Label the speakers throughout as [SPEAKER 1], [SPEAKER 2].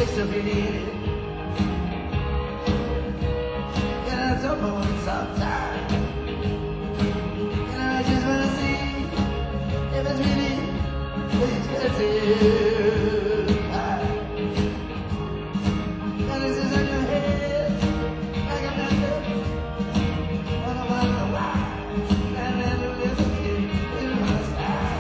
[SPEAKER 1] place of your need. And I don't know what's outside. And I just wanna see if it's really expensive. And it's just in your head, like a necklace. And I wonder why. And then the liberty is my side.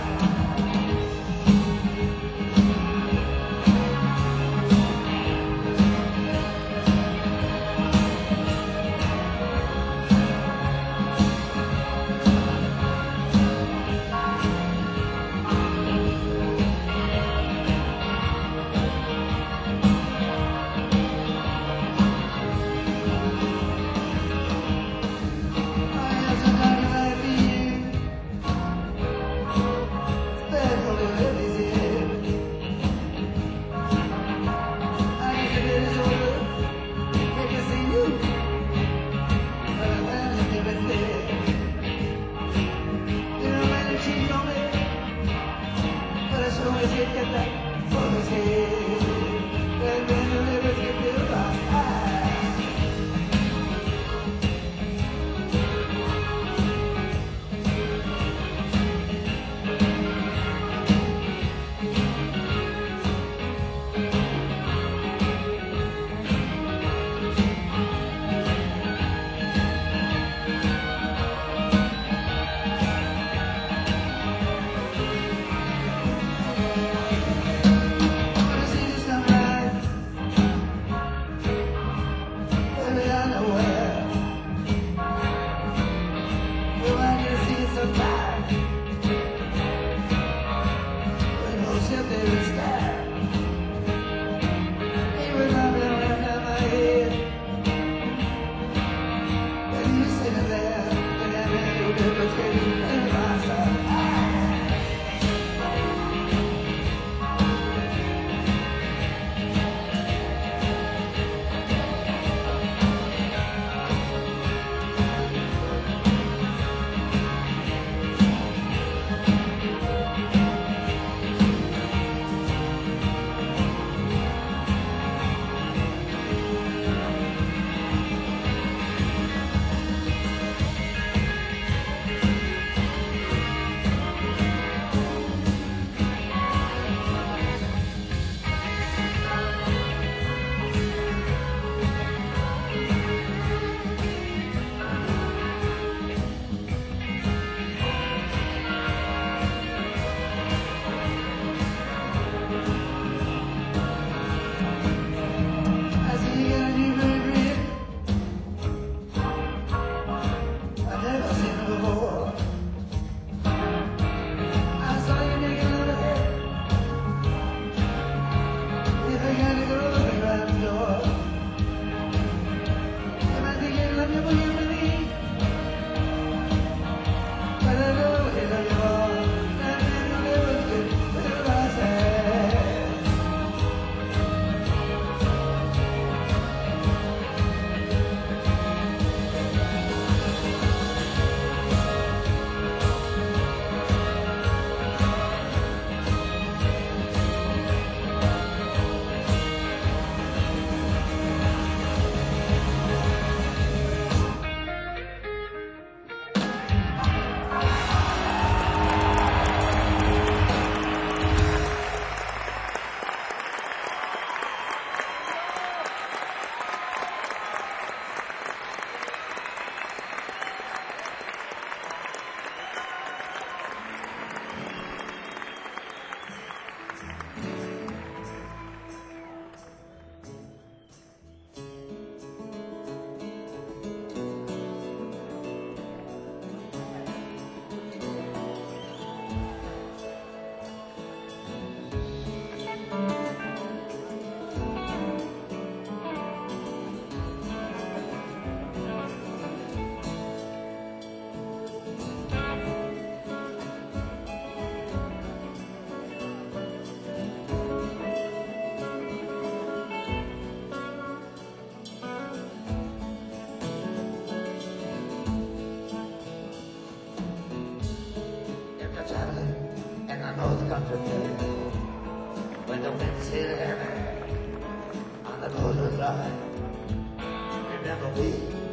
[SPEAKER 2] North Country when the winds hit heavy
[SPEAKER 1] the golden line. Remember me,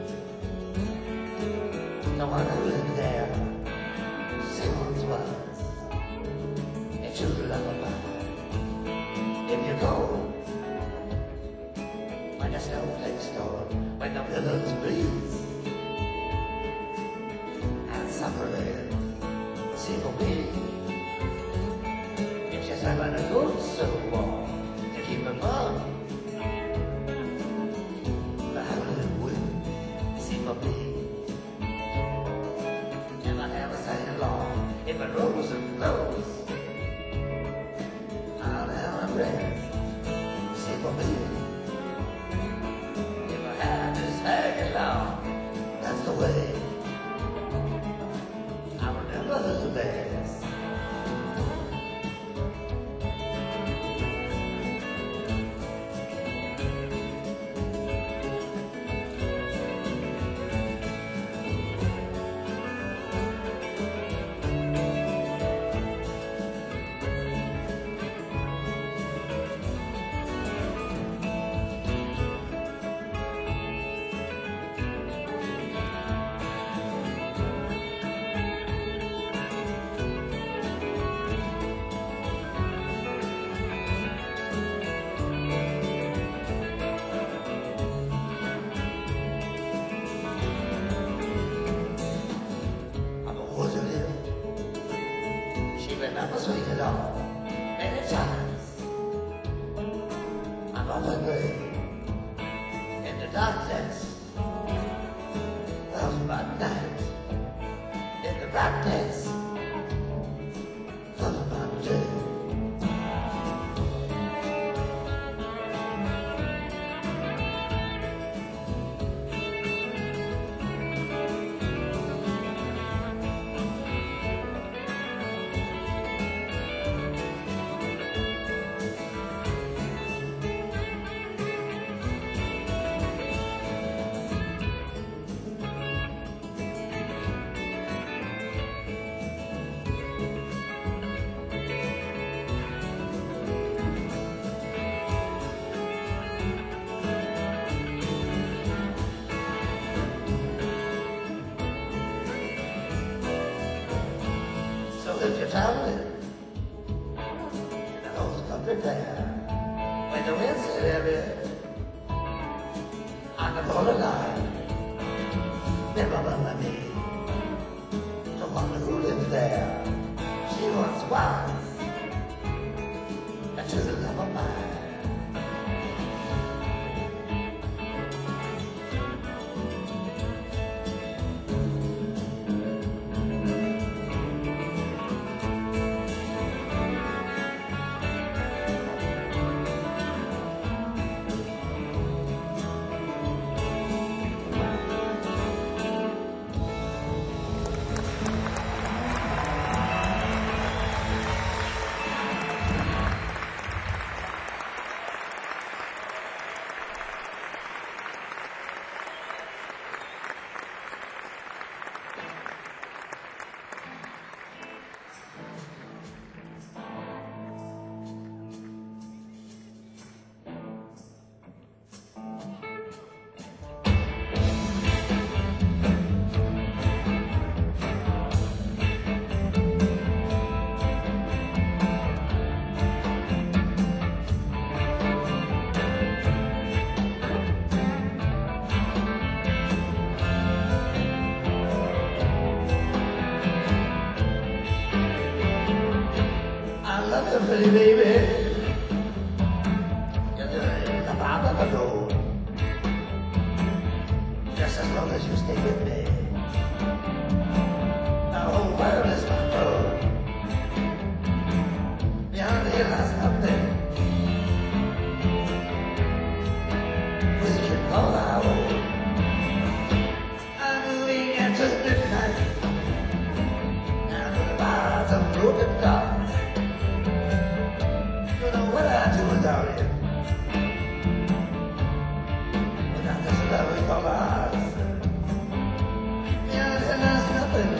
[SPEAKER 1] the one who lived there. She once was a true lullaby. If you go when the snowflakes storm, when the willows breeze, and summer air, see for me. If she's having a good so warm to keep her warm, the howling wind, see for me. If I never sang along, if a rose and flows, I'll have a rest, see for me. If I had to hang along, that's the way. I remember the best. Never sweet at all, many times. I'm often late in the darkness of my night, in the blackness of my day. If you're traveling in an old country fair, when the wind's heavy on the borderline, remember me, the one who lived there. She once was a true love of mine. Pretty baby, you're the bottom of the road. Just as long as you stay with me, the whole world is my road. Beyond here lies nothing we can call our own. I'm moving into midnight, and the bars of broken glass. What I do without you? Without this love we call ours. Yeah, there's nothing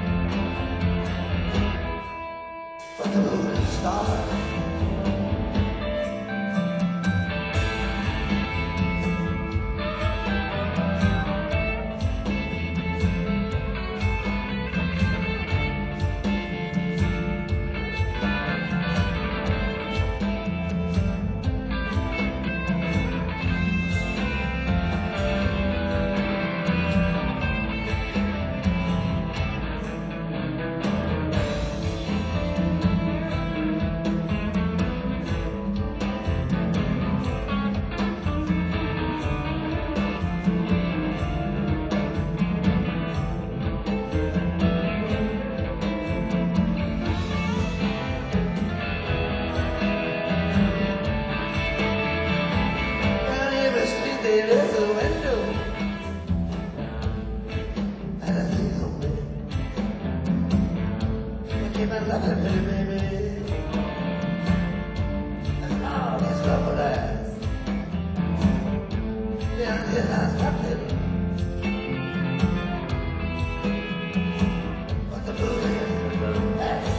[SPEAKER 1] but the moon and stars. keep on loving me, baby. As long as love will last. Yeah, until I stop it. But the blues is the best.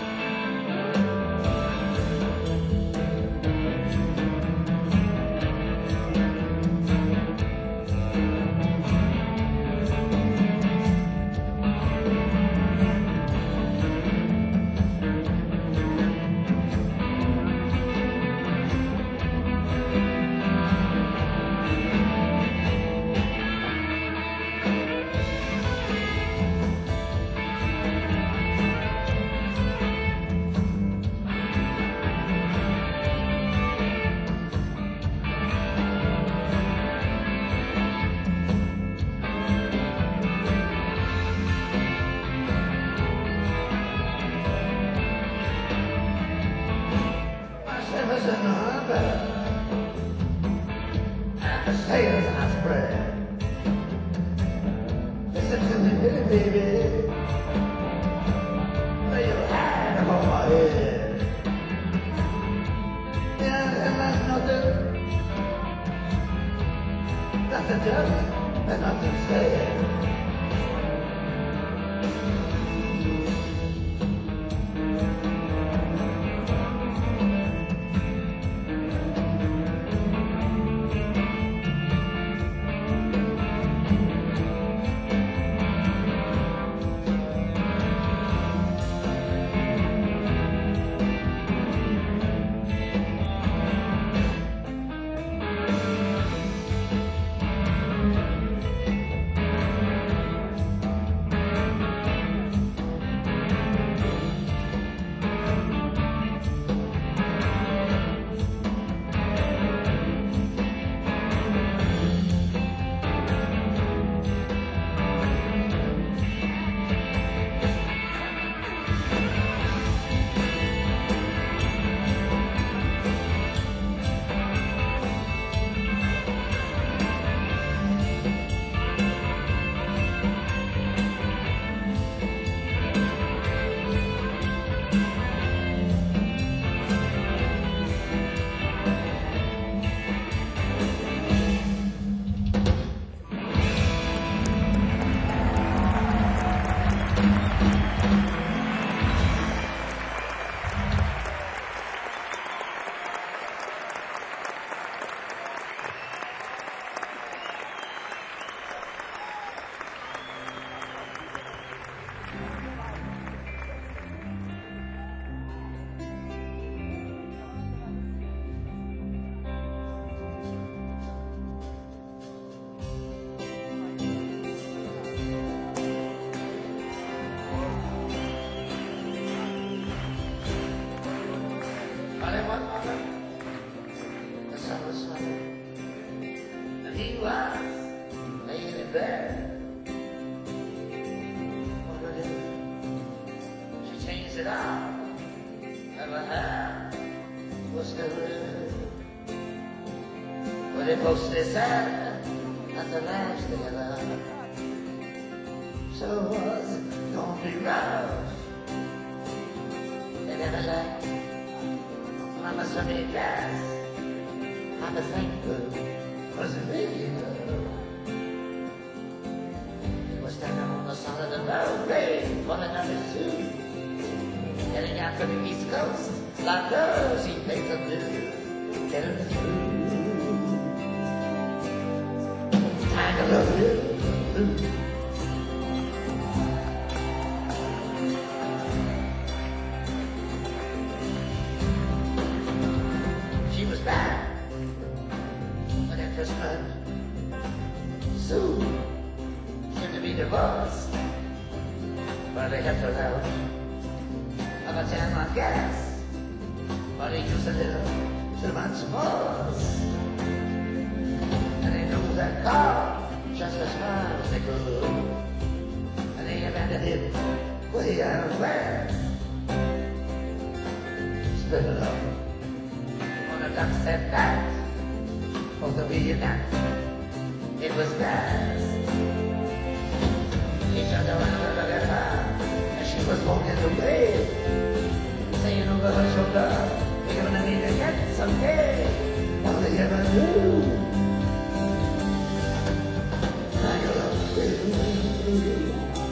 [SPEAKER 1] Shivers in her bed, and the sails I spread. Listen to me, little baby, lay your hand upon my head. Yeah, and that's nothing done, and nothing said. The sun was smiling, and he was laying in bed. What to do? She changed it out, and her hair was still red. But they both stay sad at the last together. So was gonna be rough. They never left. Mama said me yes. I'm a thankful for the video. He was standing on the side of the road, waiting for the number 2. Heading out to the East Coast, like those he paid the blue. Getting through. I love you. She was back when it first met. Soon, soon to be divorced. But they kept her out of a jam on gas. But he used a little too much force. And they knew that car just as far as they could. And they abandoned it way out of where. Split it up. Duck said that, for the reason that it was best. He turned around and looked at her, and she was walking away, saying over her shoulder, you're gonna need to get someday. All they ever do. Now you're up with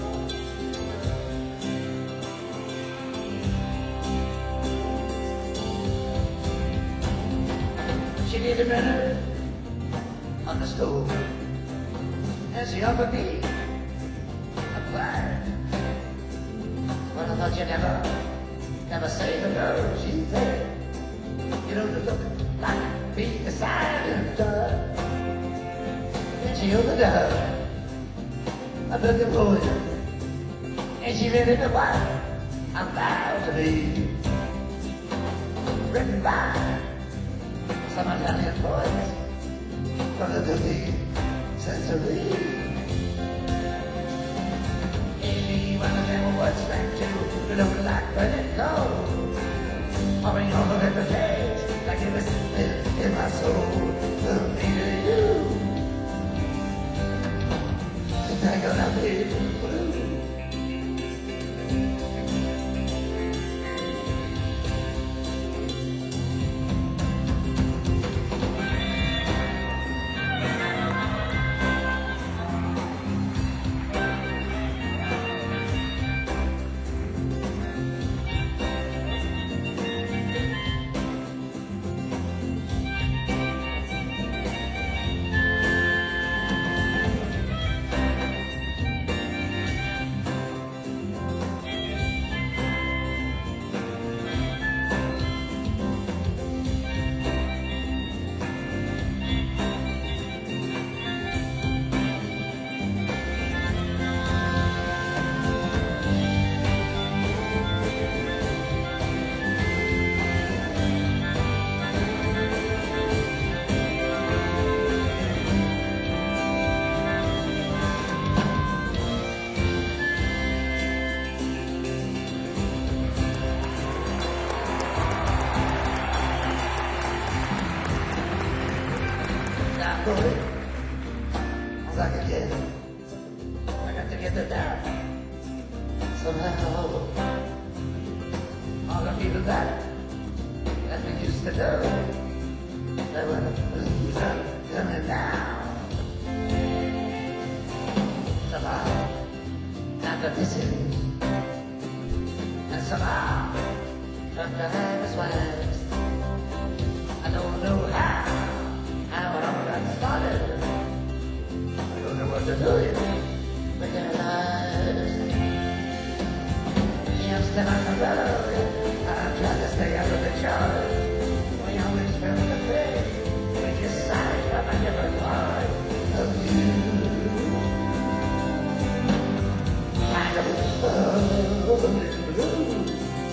[SPEAKER 1] she needed a minute on the stove, and she offered me a fire. Well, I thought you'd never say the no. She said, you don't look like me beside her. Then she opened up a book of poetry, and she read it to what I'm proud to be. Written by some Italian boys from the 15th century. Maybe one of them was like to look like burning gold, pouring over every page like it was in my soul. Well, maybe you think I'm gonna be blue. As I can get, I got to get it down somehow. All the people that we used to know, they were coming down. Somehow, after missing, and somehow, from the harvest wax, I don't know how it all got started. I don't know what to do with but their lives. I'm still on the road. I'm trying to stay out of the charge. We always felt the pain. We just sighed from a different part of you. Kind of blue.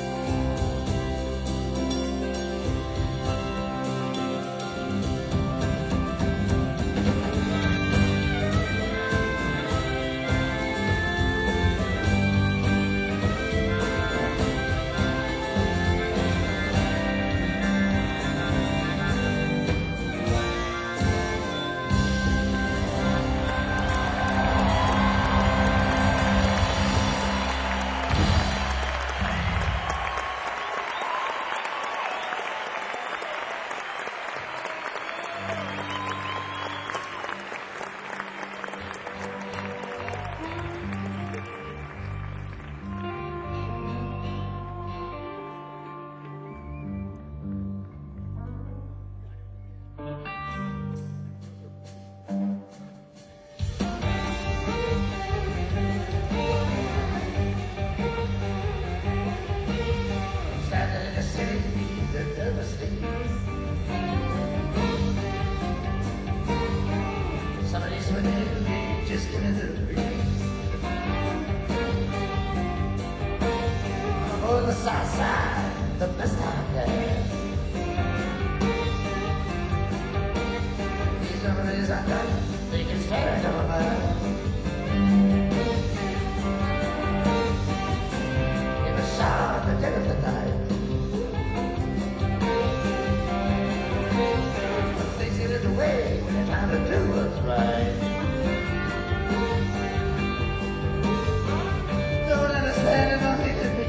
[SPEAKER 1] Somebody's with you, just give me the breeze. On the south side, the best time there. These memories I got, they can stand over mine. In the shower, the dead of the night. Things get in the way when it's time to do what's right. Don't understand it, don't need to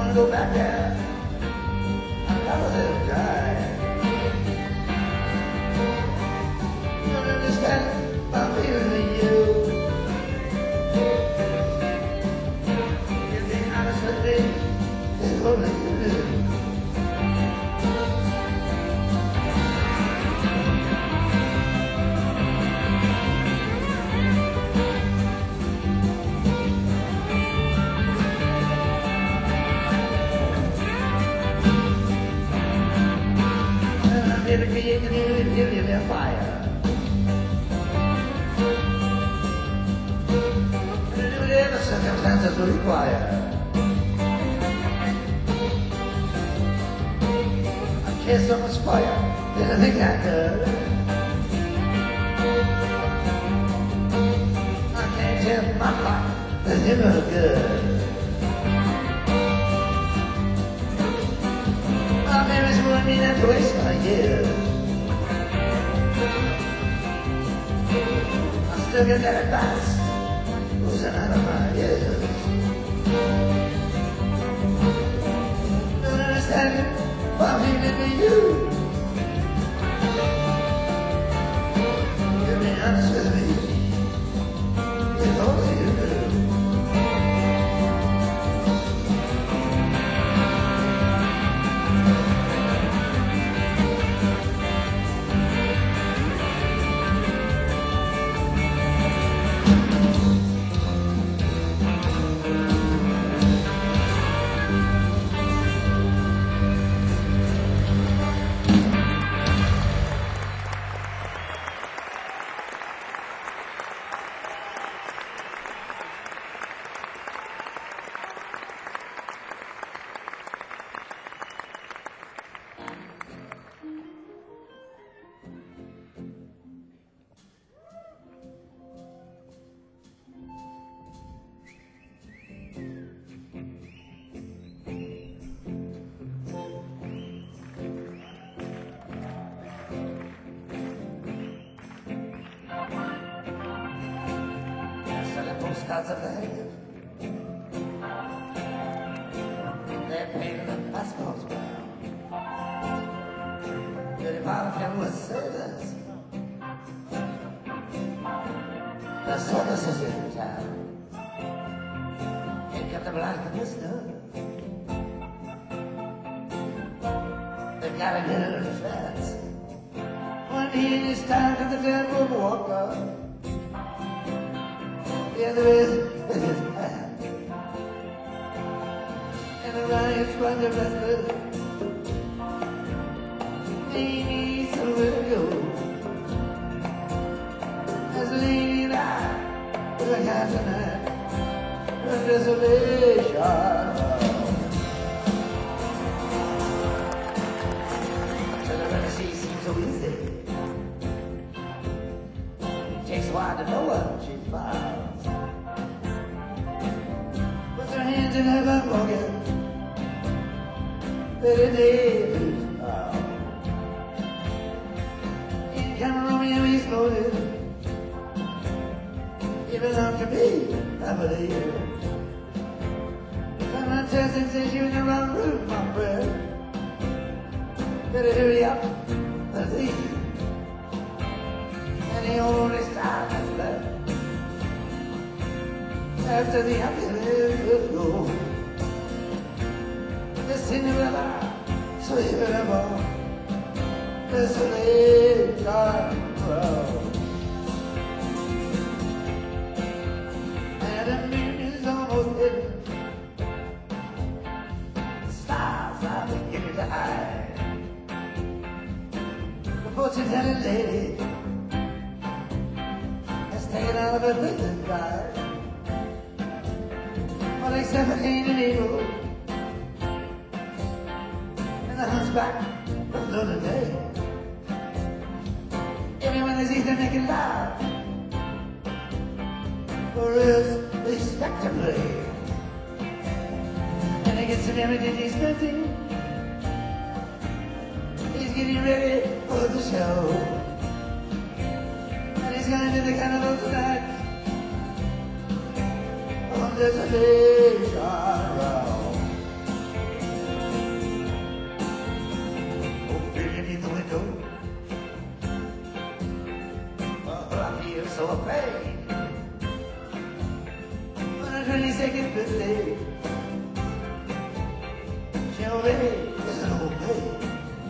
[SPEAKER 1] wanna go back there. Another little guy. You don't understand my feeling for you. You're being honest with me. It's only you do. It'll be a new fire. And do whatever circumstances will require. I care so much for you, that I think I could. I can't tell my heart that you're no good. My parents wanted me not to waste my years. I still get that advice oozing out of my ears. Don't understand it, but I'm feeling for you. You're being honest with me. It's only you do. Postcards of the hand. They're painted on passports brown. Dirty bottom with sailors. The services in town. Ain't got the black of this done. They've got a good fence. One day it's time to the temple walker. The other is his hand. And the riots run the restless. They need somewhere to go. As a lady and I, with a cat tonight, her desolation. So the Renaissance seems so easy. Takes a while to know what she's found. Hands in her pocket, that it is in Cameroon he's loaded. It belonged to me, I believe. Come on, test and says you're in the wrong room, my friend. Better hurry up and leave. And the only star that's left after the ambulance will go. The Cinderella, sweet forever, desolation road. And the moon is almost hidden. The stars are beginning to hide. The fortune-telling lady has taken out of her prison guide. Well, except for Cain and Abel and the hunchback of Notre Dame. Everyone is either making love or else respectably. And he gets some everything he's nothing. He's getting ready for the show. And he's going to the carnival tonight. On Desolation Road. parade on her 22nd birthday. She already is an old maid.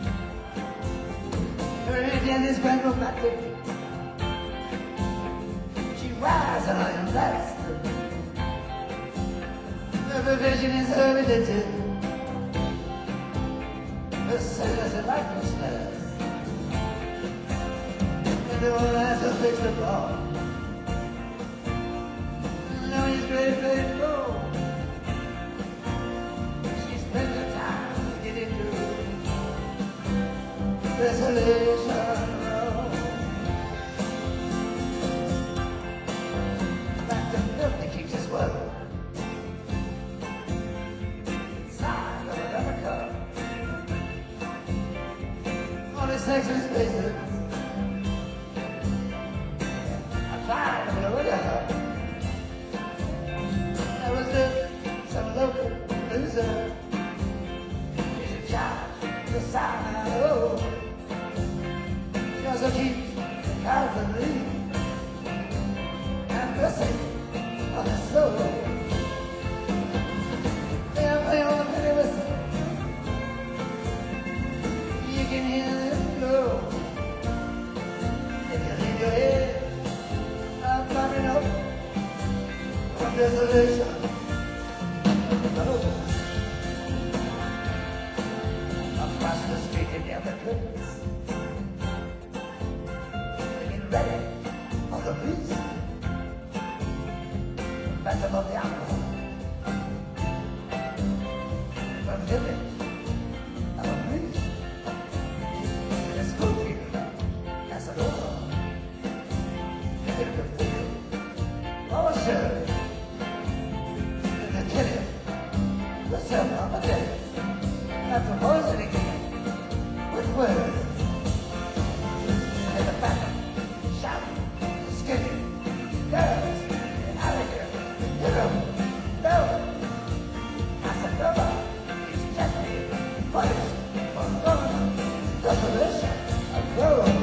[SPEAKER 1] Her agent is problematic. She rides on iron blast. Her profession is her religion. Her sailors are like no slurs. And the one has to fix the bar. Now he's great faithful. She spends her time to get into Desolation Road. Back to milk that keeps us well. Inside of a rubber cup. All the sexless places. I tried to blow it up. I was with some local loser. She's in charge, the sign I owe. She also keeps the cars of me and pressing on the soul. They are playing on the pretty whistle. You can hear them blow. If you leave your head, I'm climbing up from desolation. Across the street in the other place, getting ready for the beast. Phantom of the alcohol. From village of a priest. In a schoolfield, Casanova. In the field, oh sure. In the killing, the seven of a day. After poisoning with words. And the phantom shouting, screaming, girls, get out of here. You know, no. Casanova is just being punished for going the solution of gold.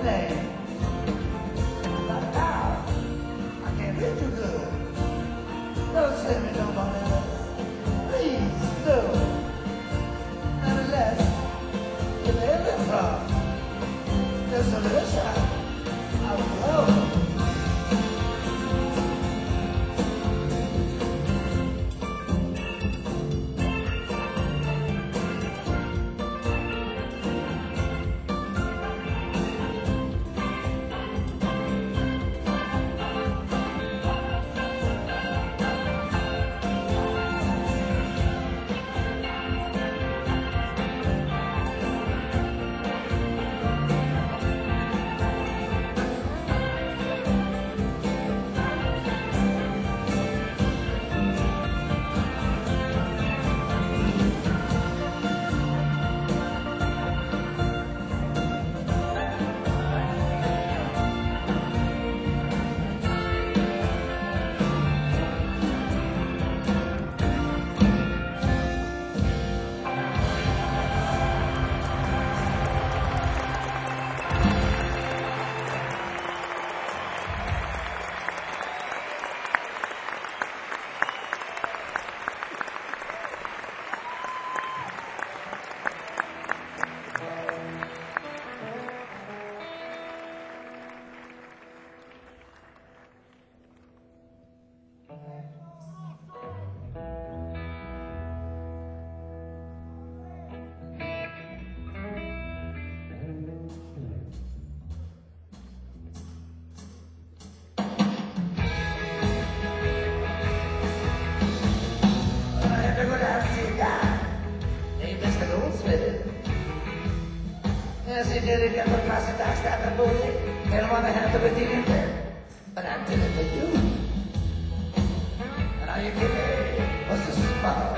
[SPEAKER 1] name. But now, I can't be too good. Don't send me nobody else. Please, do. Nonetheless, where they live from, there's a little shop. I would love. Yes, he did it, got the plastic back, stabbed the bully. Didn't want to have to be dealing with, but I did it for you. And all you give me was a smile.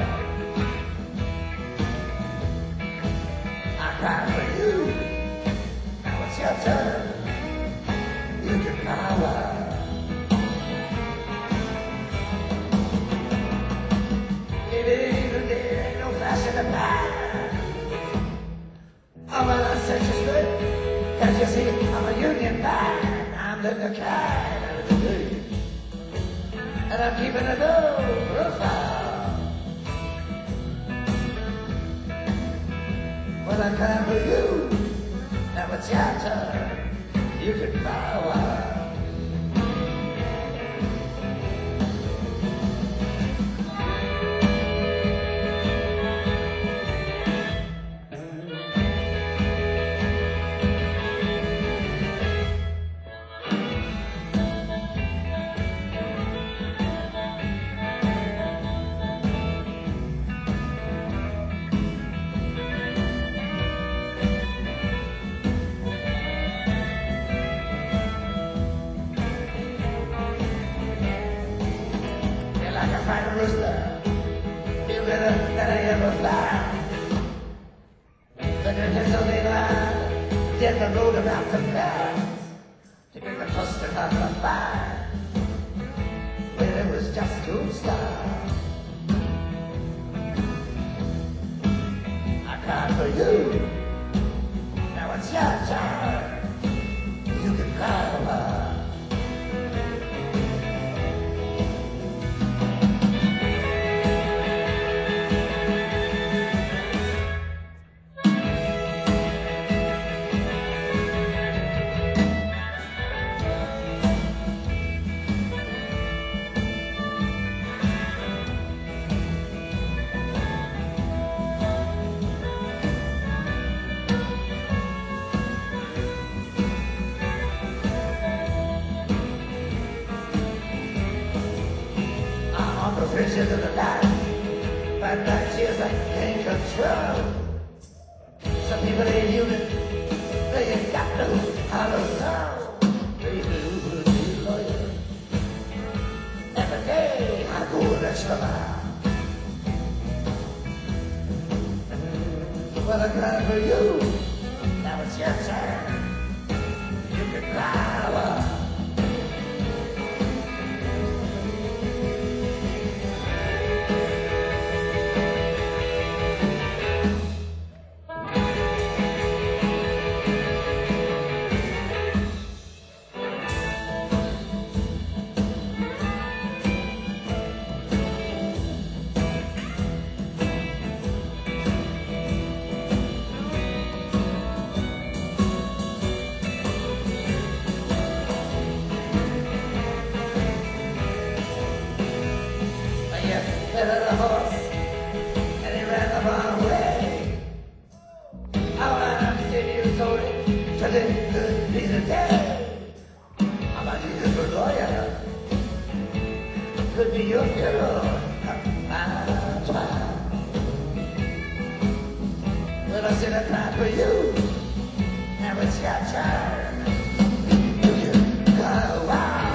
[SPEAKER 1] I cried for you. Now it's your turn. You can power. It ain't there ain't no fashion to buy. I'm an ancestry, cause you see, I'm a union man. I'm living the kind of the day. And I'm keeping a low profile. Well, I'm coming for you. Now it's your turn. You can power. Find a rooster, you better than I ever fly. But the Pennsylvania line, get the road about to pass. To get the cluster of the fire, where it was just two stars. I cried for you, now it's your turn. You can cry for her. Visions of the night, but that years I can't control. Some people ain't human, they ain't got no hollow soul. Baby, who would be loyal? Every day I go an extra mile. Well, I cry for you, now it's your turn. You can cry. Today could be the day. I'm a beautiful lawyer. Could be your hero. I'll try. Well, I said I cried for you. Now it's your turn. You go wild.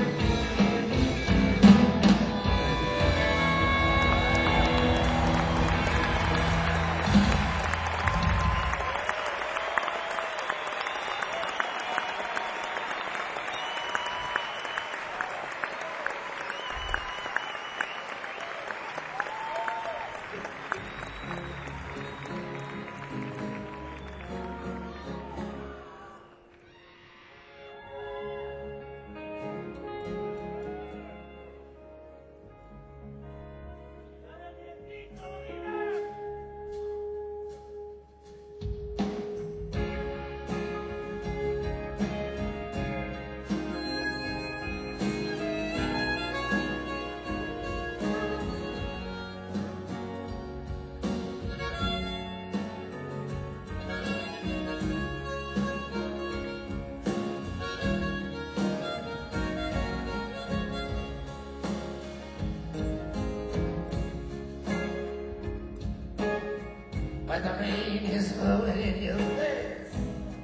[SPEAKER 1] When the rain is blowing in your face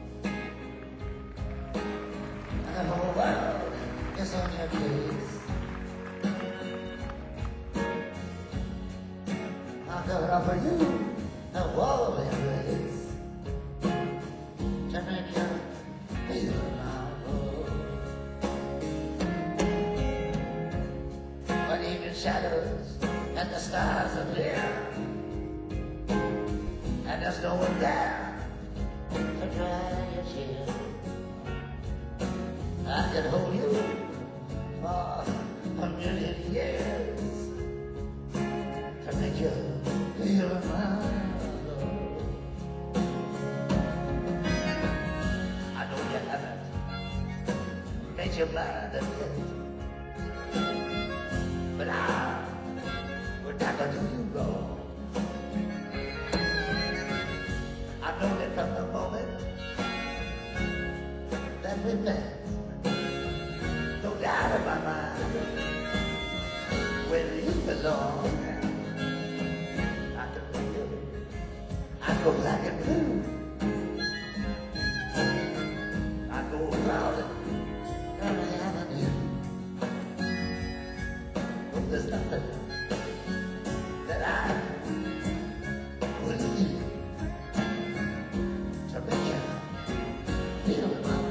[SPEAKER 1] and the whole world is on your case, I'm gonna offer you a wall embrace to make you feel my love. When evening shadows and the stars are clear and there's no one there to dry your tears, I can hold you for a million years to make you feel my love. I know you haven't made your mind up yet, but I would never do you wrong. I know that from the moment that we met, no doubt in my mind, where you belong. I can feel it. I go black and blue. I go crowded down the avenue. But there's nothing that I wouldn't do to make you feel my love.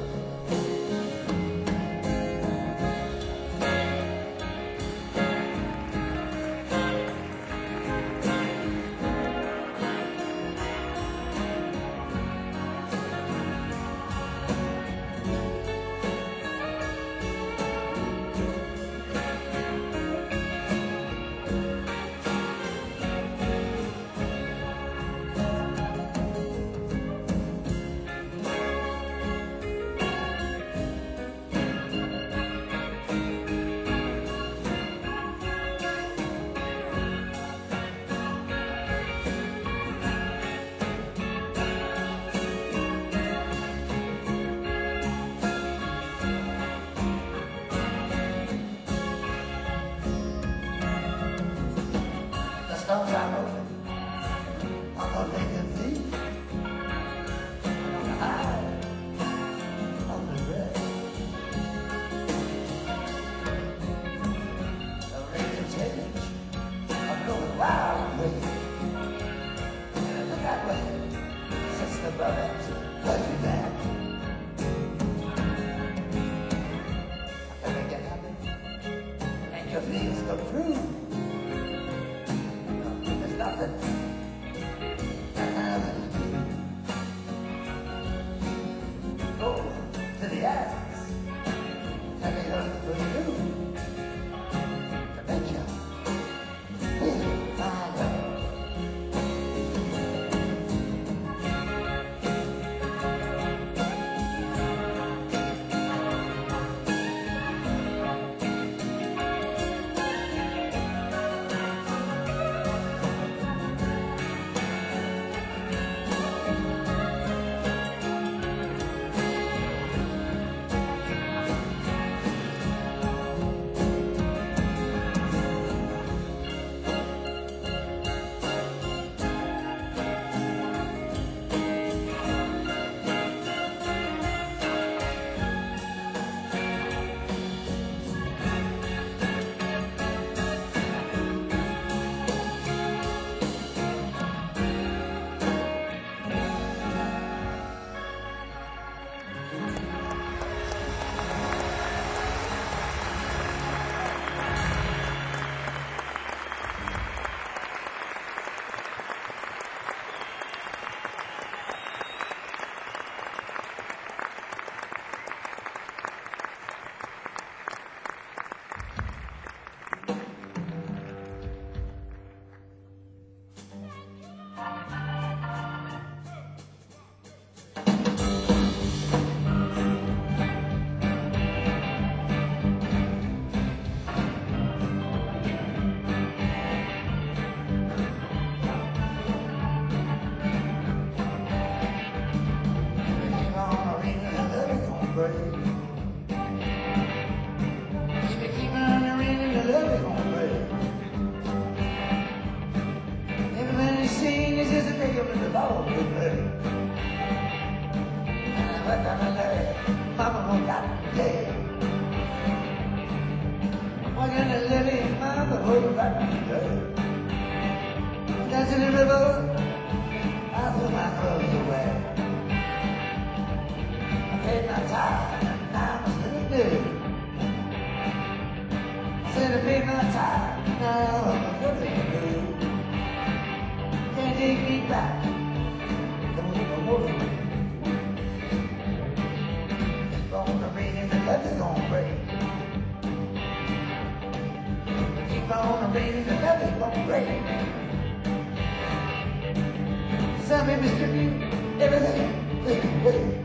[SPEAKER 1] The stones are moving on the vacant feet, on the high, on the red. The rate of change, I'm going wild with. And look that way, since the moment was you back. I can make it happen, make your dreams come true. There's nothing that happens. Go to the ends and the earth will do to make you feel my love. break. If you keep on raining, the love is gonna break. Everybody sing is just a big up in the ball will break. And what I'm gonna Mama won't got today. We're gonna let it, Mama won't got today. Dancing in the river, I threw my clothes away. I paid my time, and now I'm still due. Said I paid my time, now I'm gonna do. Can't take me back, don't need no more. It's gonna rain and the love is gonna break. Keep on raining, the love is gonna break. Some people strip you, everything, wait.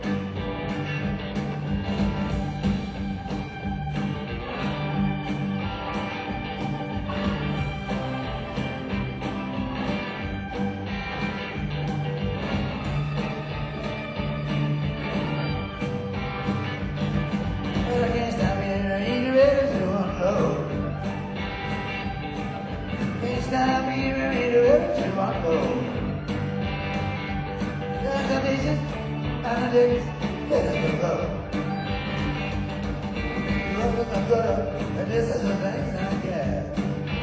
[SPEAKER 1] Well, I can't stop it, I ain't ready to unload. Can't stop me, I ain't ready to unload. Nowadays, let us go. Love is my brother, and this is the things I get.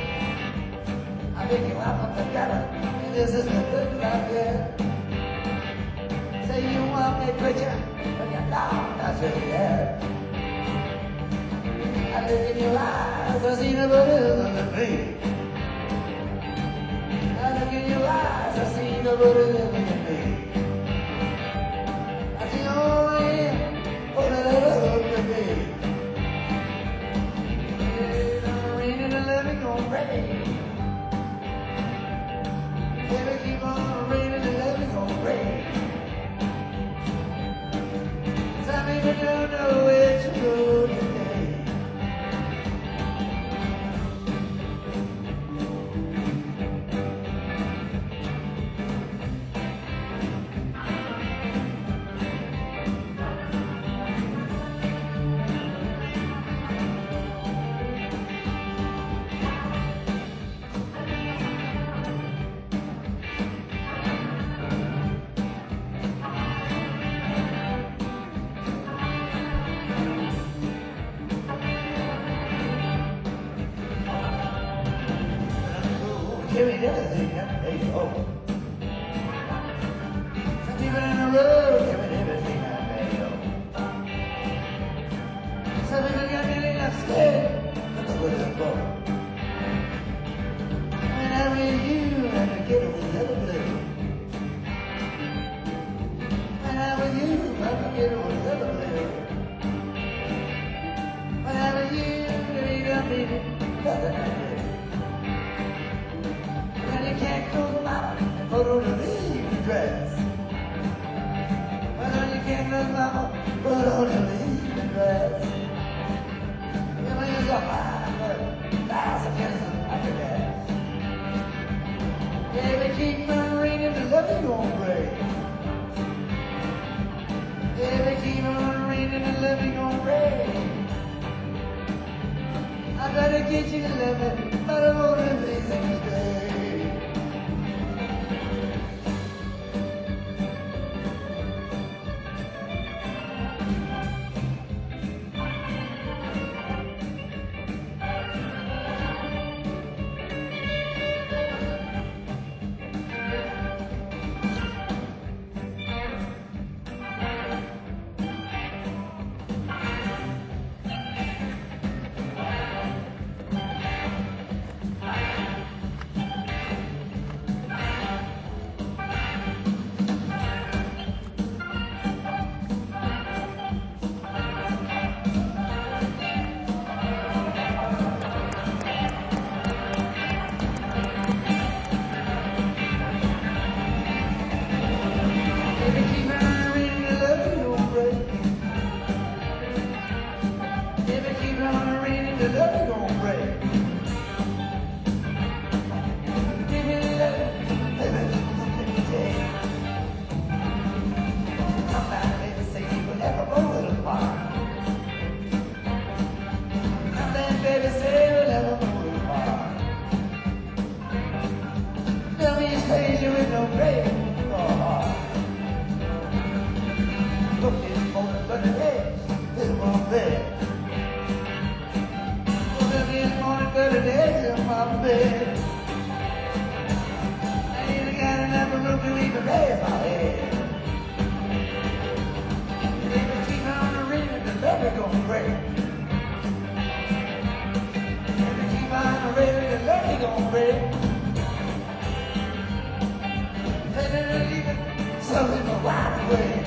[SPEAKER 1] I pick you up from the gutter, and this is the things I get. Say you want me preacher, but you're not, I say yeah. I look in your eyes, I see nobody other than me. I look in your eyes, I see nobody other than me. Keep on raining, the love is gonna rain. Some people don't know where to go today. Give me everything, there you go. Some people in the road, give me everything, there you go. Some people got me upstairs, but the way to go. When I'm with you, I forget it was ever blue. When I'm with you, I forget it was ever blue. When I'm with you, there ain't nothing, nothing I do. You can't close them out and put on your evening dress. Well, you can't close them out and put on your evening dress. Your man's up high, but that's against them, I guess. Yeah, they keep on raining, the love is gonna break. Yeah, they keep on raining, the love is gonna break. I gotta get you to love it, but I won't let these things stay. If you keep on ready to love, you gon' break. Better to leave it something a wide away.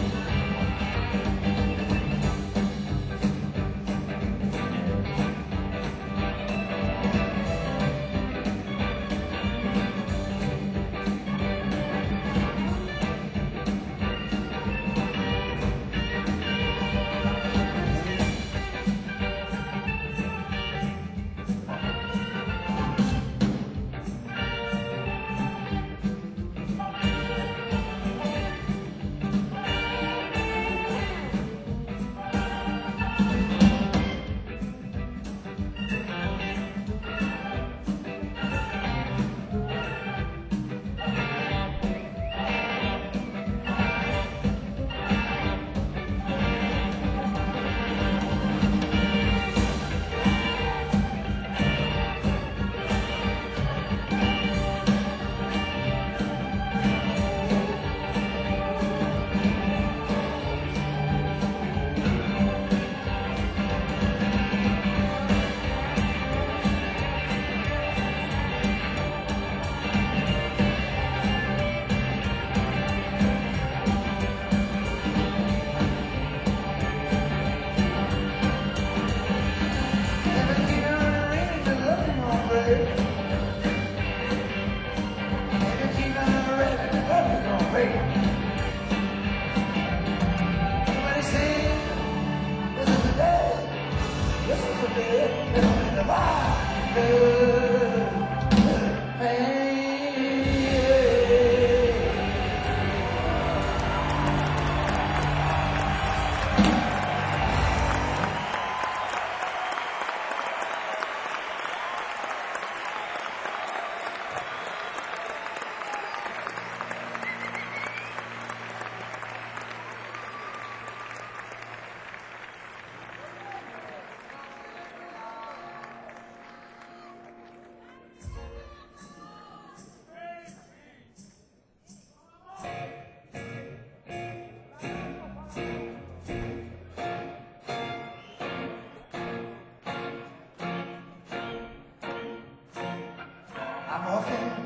[SPEAKER 1] I'm walking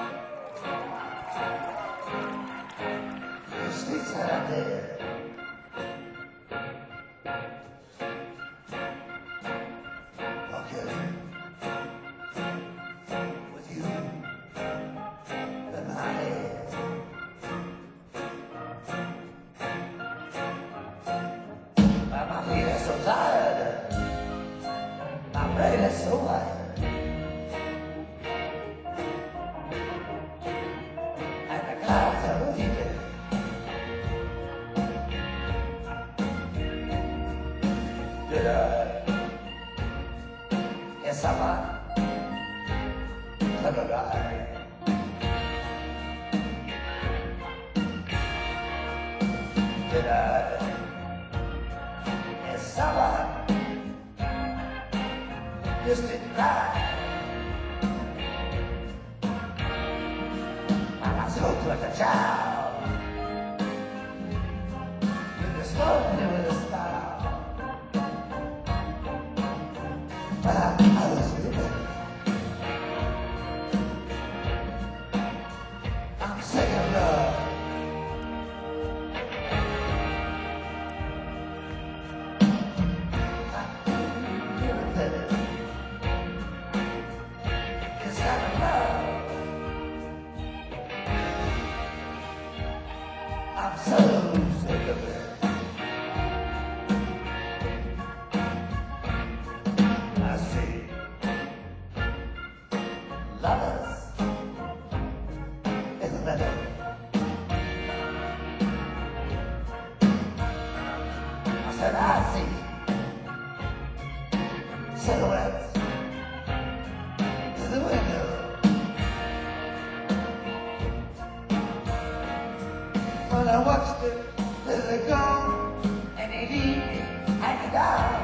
[SPEAKER 1] the streets that are there. Walking with you in my head. My feet are so tired, my brain is so wired. Sama terlalu tidak sama istilah anak suku kecil with a stone with a star. I'm sick of love. It's not love. I'm so sick of it. I see lovers in the middle. I said I see silhouettes through the window. When I watched it, let it go, and it leave me hanging down.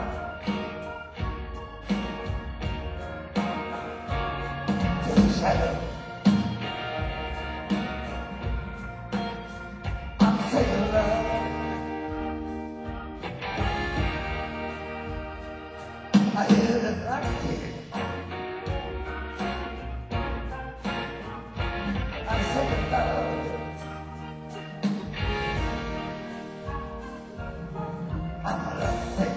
[SPEAKER 1] Shadow. I'm sick of love. I hear the clock tick. I'm sick of love. I'm lovesick.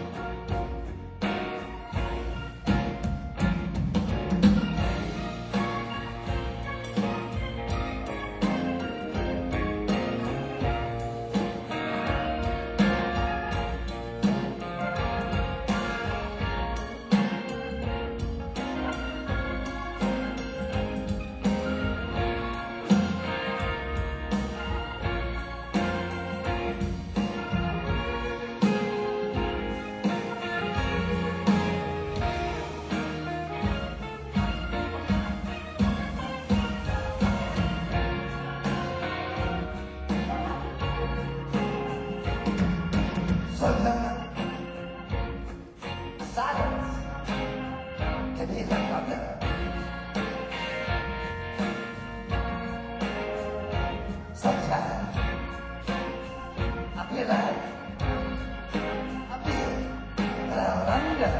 [SPEAKER 1] Sometimes silence can be like thunder. Sometimes I feel like I'm being held under.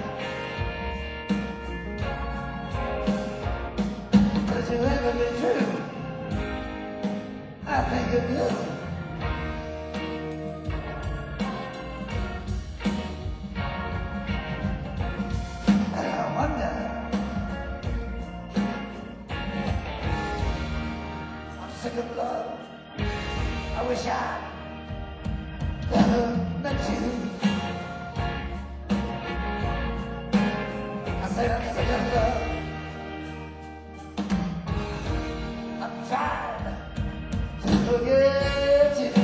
[SPEAKER 1] Could you ever be true? I think of you. Sick of love. I wish I never met you. I said I'm sick of love. I'm trying to forget you.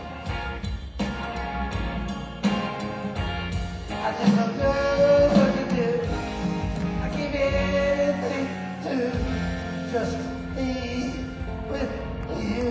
[SPEAKER 1] I just don't know what to do. I give anything to just be with you.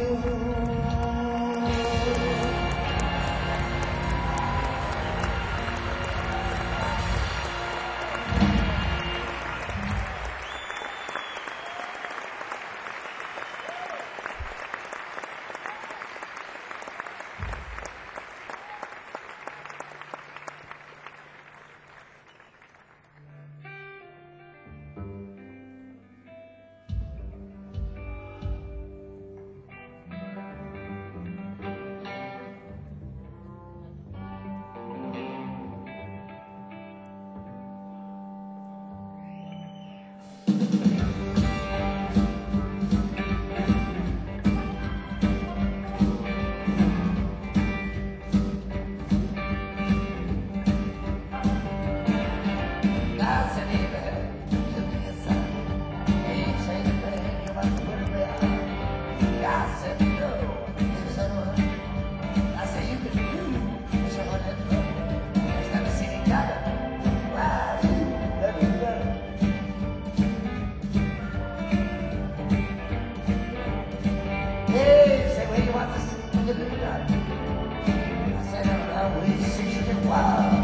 [SPEAKER 1] Hey, say where you want this to be done. I said I'm always 60 wild.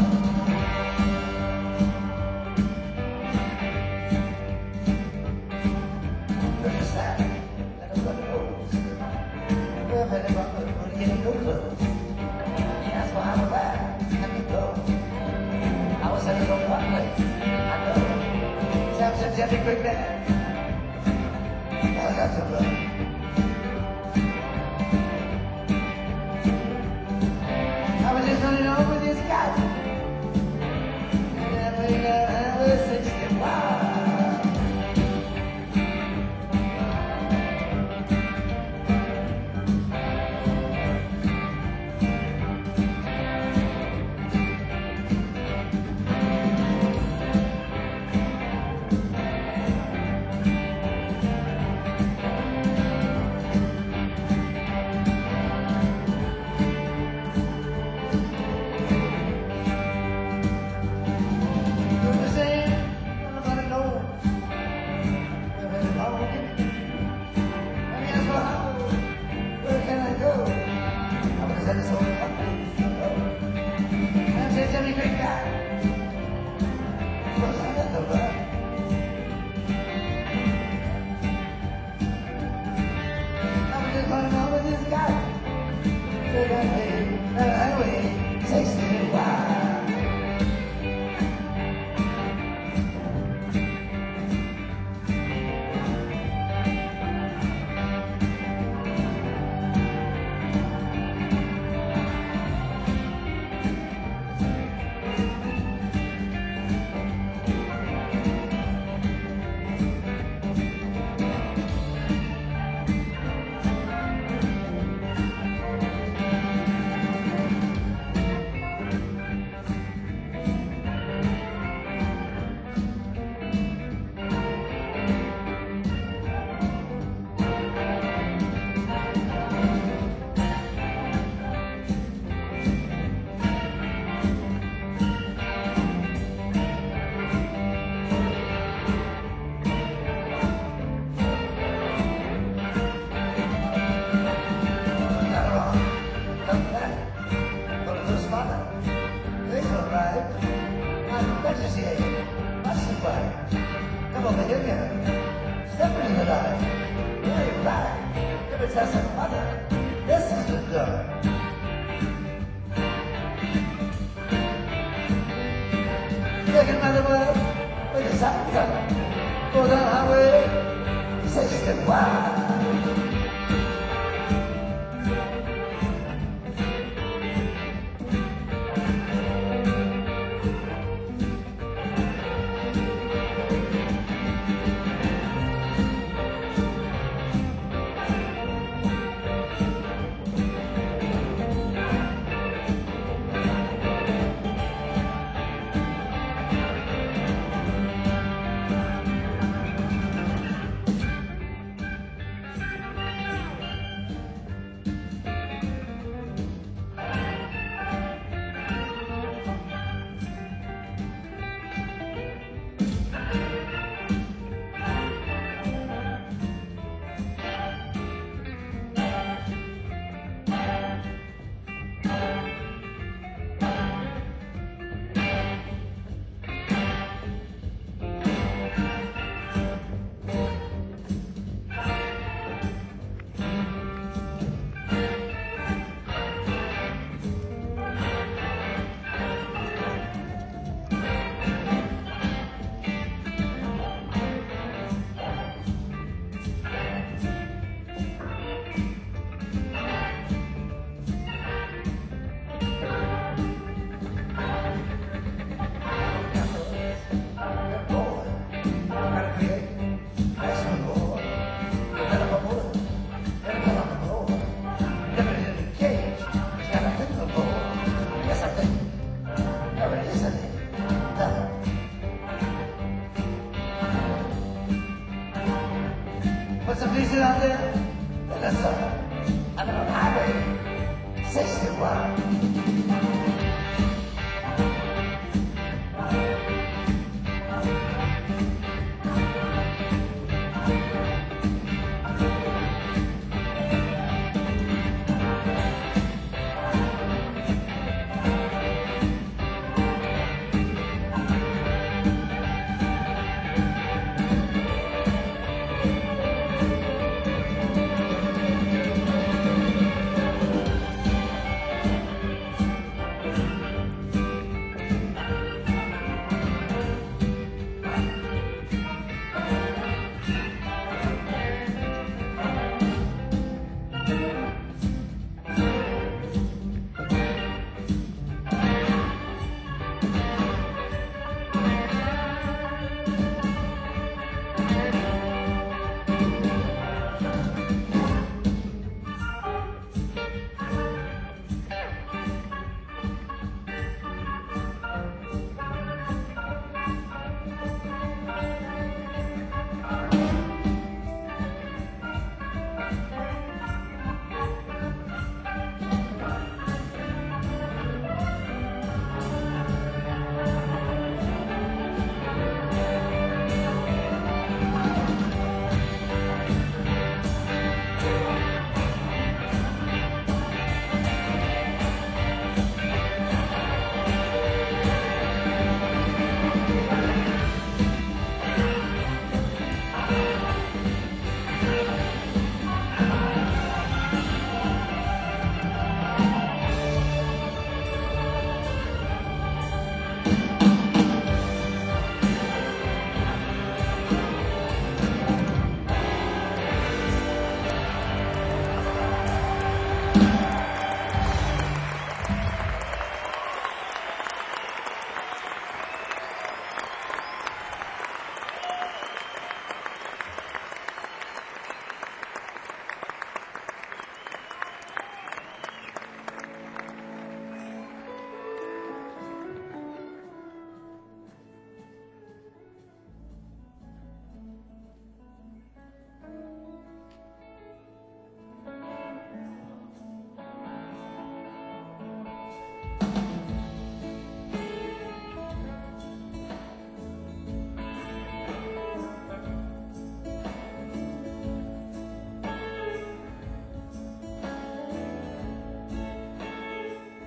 [SPEAKER 1] Look at that, like a bloody hose. Well, if I'm going to get no clothes. He asked for how to buy and to go. I was at his own one place. I know. Samson, Jeffy, quick man. I got some love. I was just running over this guy. And I was 60 wild. way. Come over here, girl. Step into the light. Where you right? Give it to some mother. This is the girl. Second mother word, with the sun sun. Go down highway, 61. Put some pieces out there, and let's I'm on highway 61.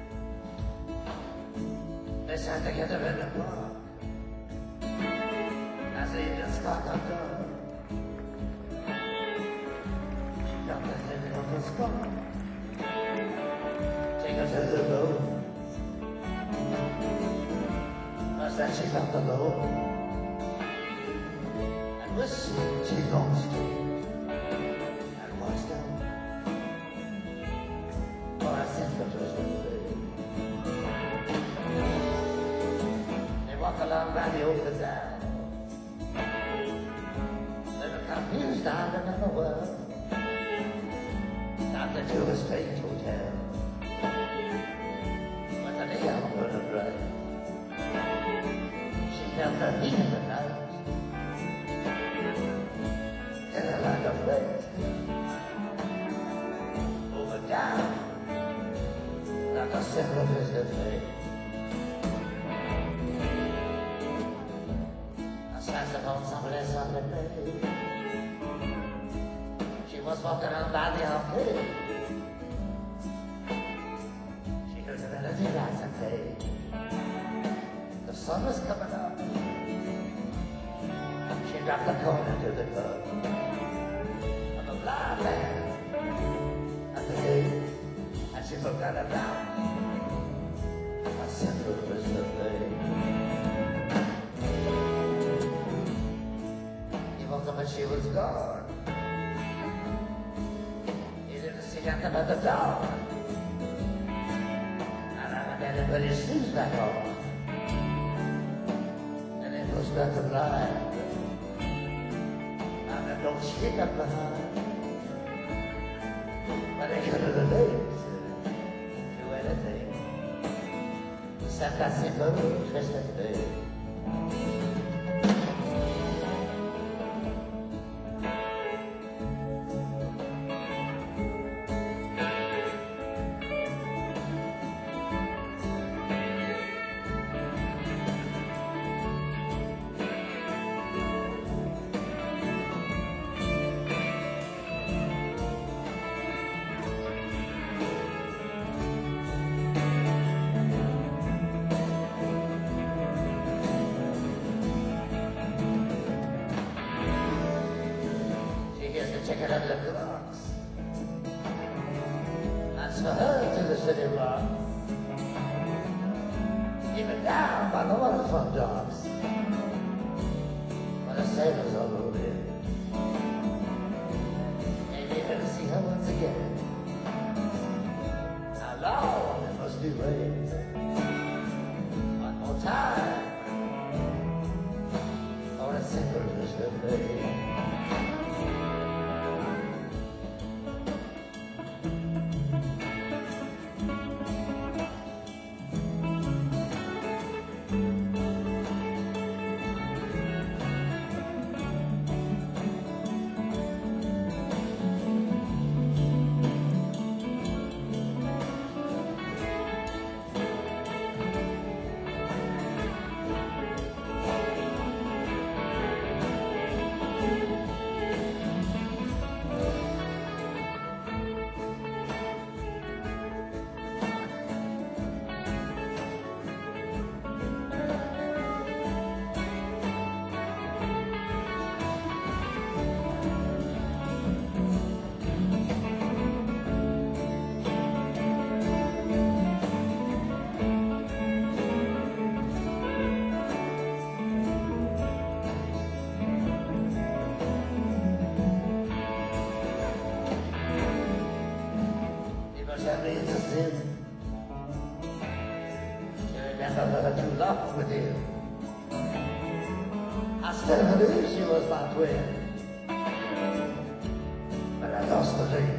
[SPEAKER 1] They sat together in the park. like I've done. She got the head of the skull. Take her to the road. First that she felt alone. And whistled she long stayed. And watched them. For I sent her to his birthday. They walk along by the old bazaar. Confused island in the world, not the to a strange hotel, but the neon burned bright. She felt the heat of the night, in her like a flame, over down, like a sacrificial flame. I sat upon somebody's Sunday day. She was walking around by the arcade. She heard the melody rise and fade. The sun was coming up. She dropped the coin into the cup. And the blind man at the gate. And she forgot about a simple Christmas day. He woke up and she was gone. Got them at the door. And I had to put his shoes back on. And it was back to blind. And I don't stick up behind. But I couldn't relate to anything except that simple Christmas day. Checking out the clocks. That's for her to the city block. Even down by the waterfront docks. When the sailors all rode in. Maybe never see her once again. How long it must be rain. One more time. Or a simple Christmas day. It's a sin. Never too long with you. I still believe she was my twin, but I lost the dream.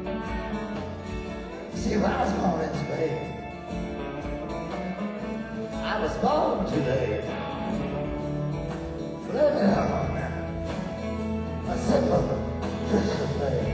[SPEAKER 1] See, when I was born in Spain, I was born today. Living on a simple Christmas day.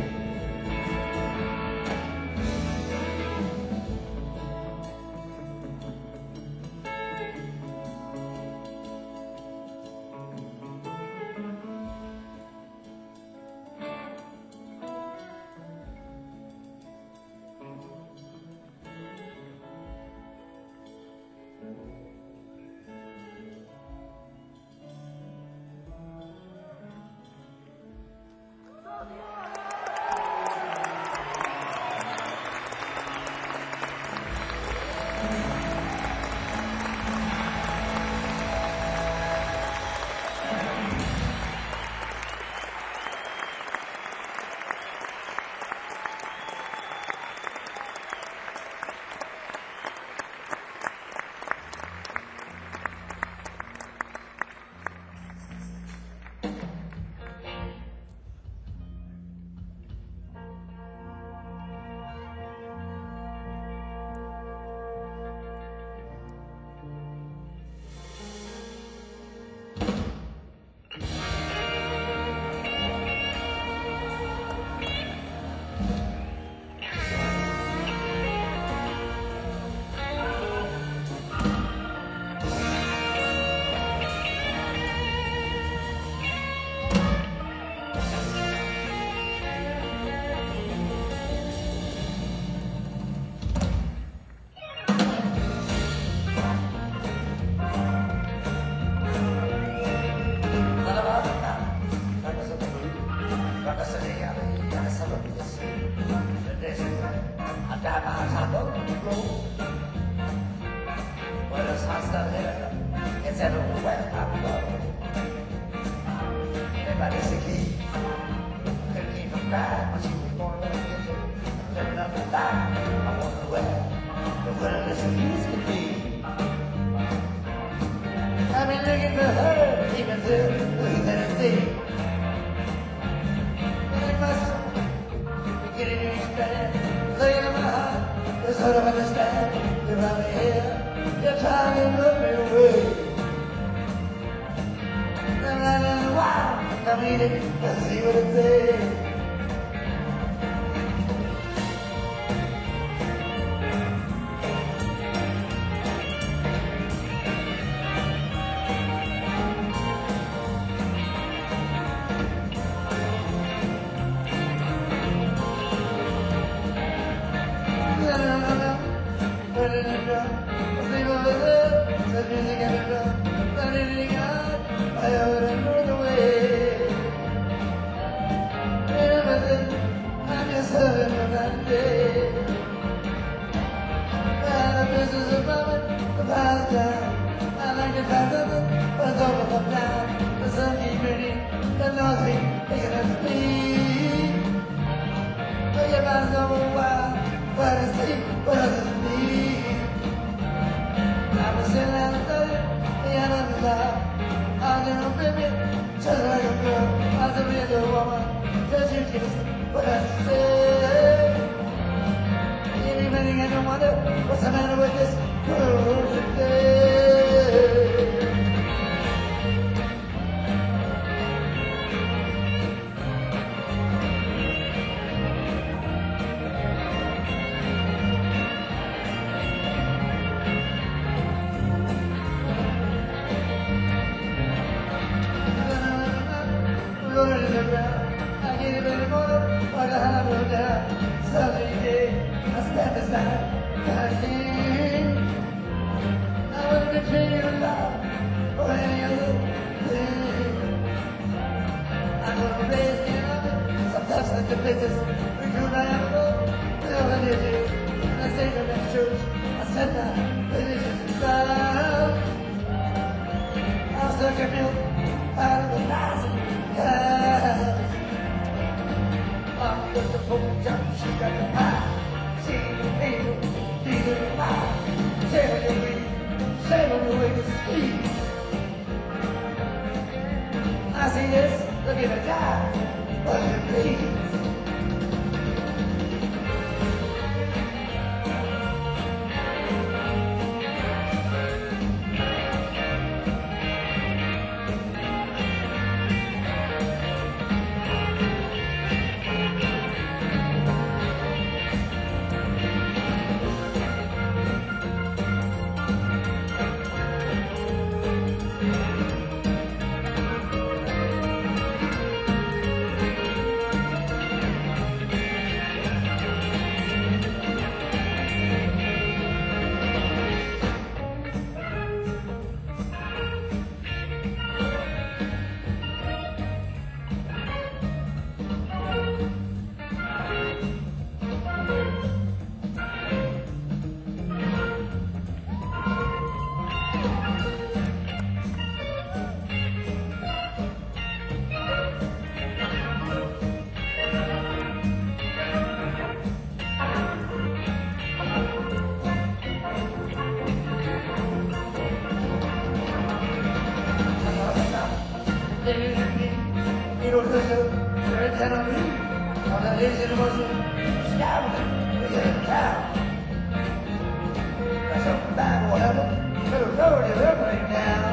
[SPEAKER 1] it was a scouting to get in town. That's some bad whatever, but the road is everything down.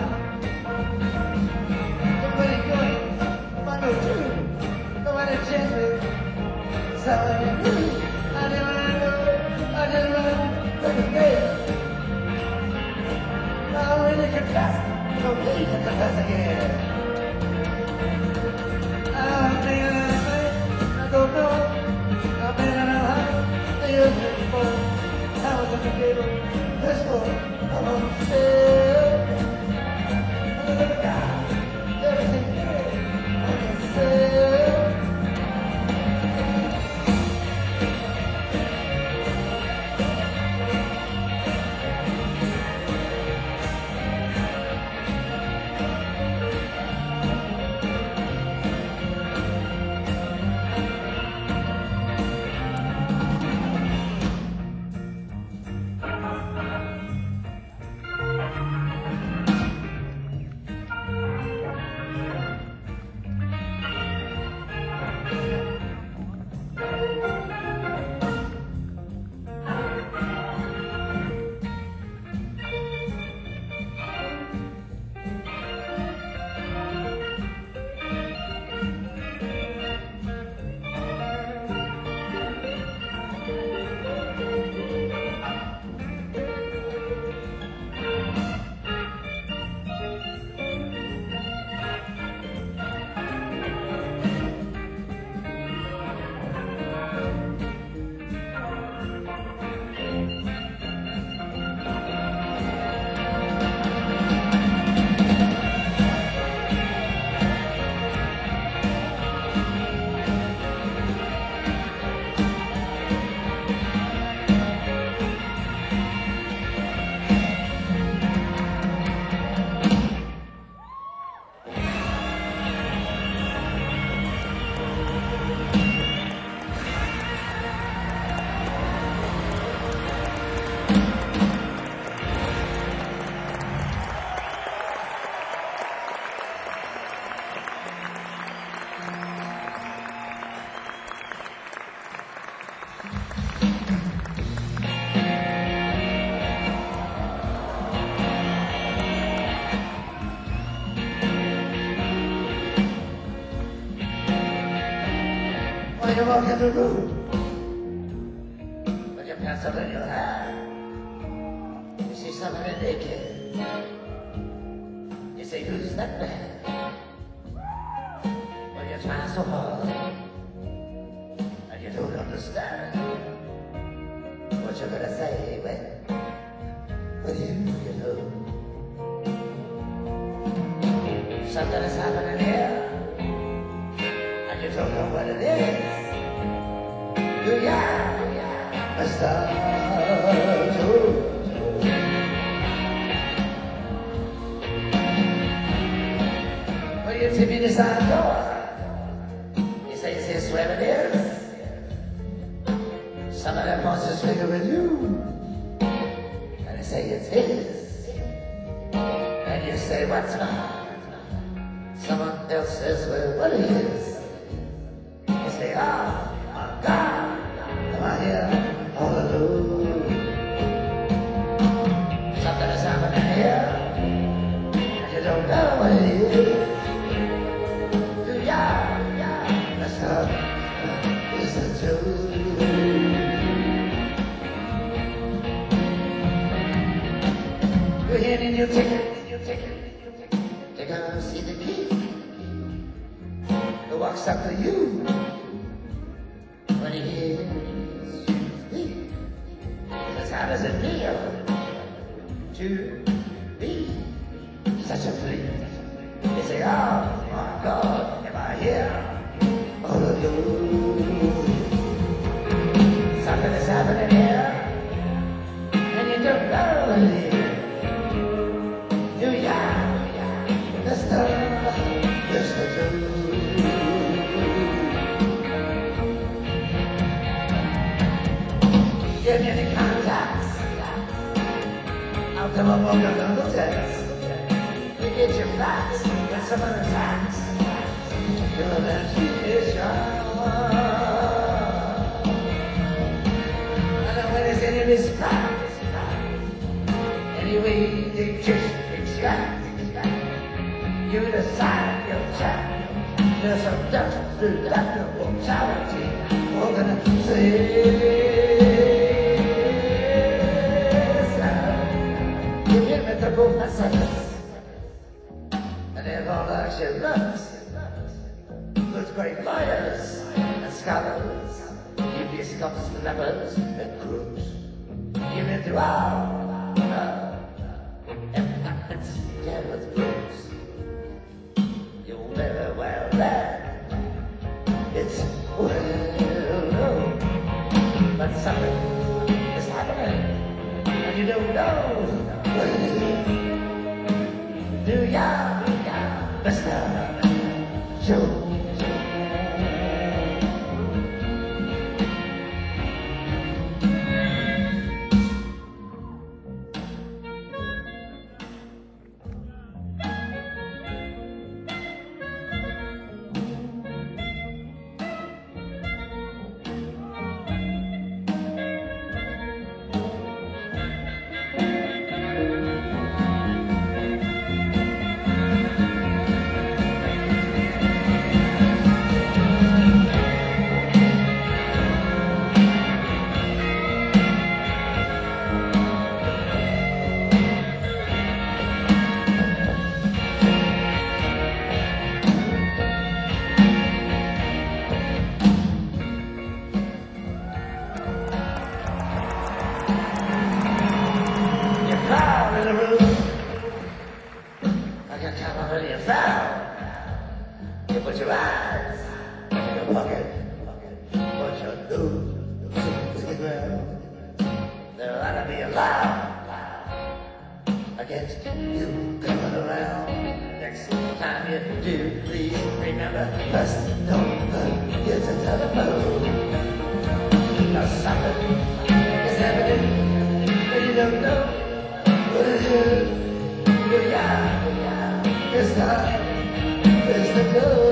[SPEAKER 1] Nobody going, but no two, nobody chance me. So I didn't run, take a gate. I really confess, no need to confess again. I'm thinking of me, I don't know. I've been in a house, the years before. I was on the table, this one, I'm on the sale. I'm the guy, everything good, on the sale. When you walk in the room, with your pencil in your hand, you see somebody naked. You say, who's that man? Well, you're trying so hard, and you don't understand what you're gonna say when you know something is happening here, and you don't know what it is. Yeah, a star. When you tip me the side door, you say, swear it is. Some of them wants to figure with you, and they say it's his. And you say, what's mine? Someone else says, well, what it is? You say, oh, my God. I hear all alone. Something is happening here, and you don't know what it is. Yeah, that's not, it's the truth. You're handing your ticket, they're gonna see the key. Who walks up to you when he hears. How does it feel to be such a freak? You say, oh my God, am I here all alone? Something is happening here, and you don't know what it is. Do ya? That's the truth. Give me the contacts. I'll come up on your little text. You get your facts with some other tax. You're an education. name is Scott. Anyway, they just extract. You decide your child. There's some deductible charity organization. You give me the professors, and they've all actually looks. Good great lawyers and scholars, episcopals, lepers, and crooks. Give it to all, and it's dead with blues. You'll never well learn. It's well known, but something is happening, and you don't know what it is. Do ya, Mr. Joe? You put your eyes in your pocket, put your nose to the ground. There ought to be a law against you coming around. Next time you do, please remember, first don't forget to telephone. Now something is happening, and you don't know what it is. But yeah, it's time. It's the go.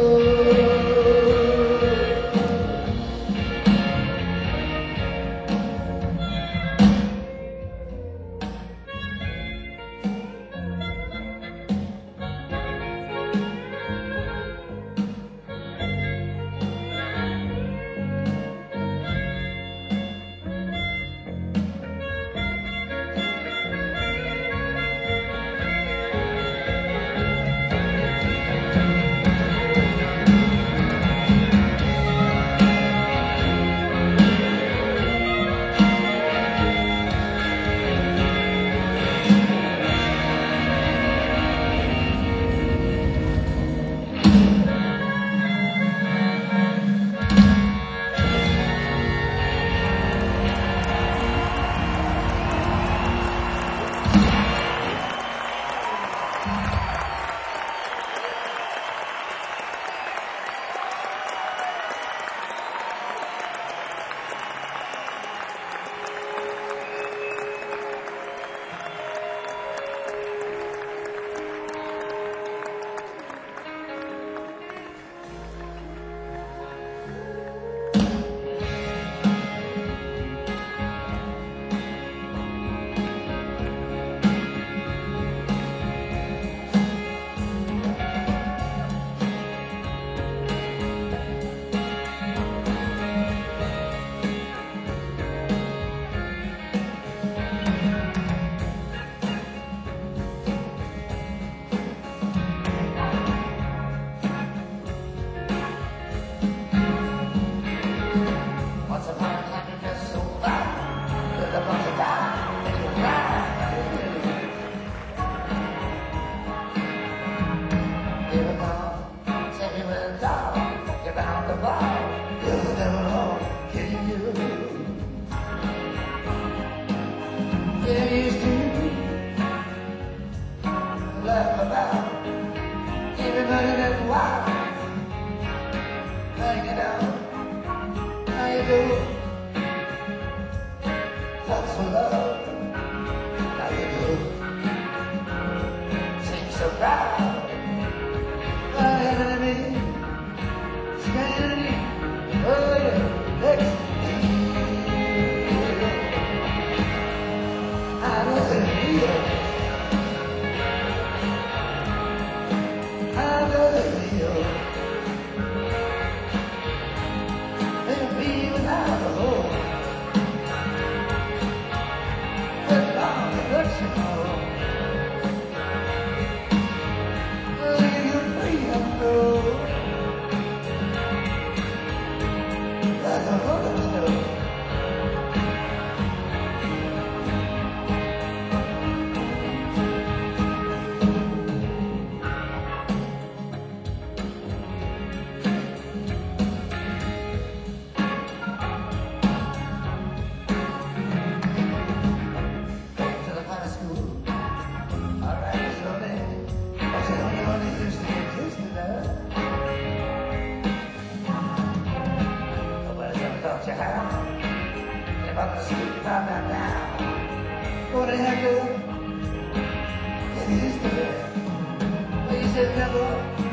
[SPEAKER 1] But you should never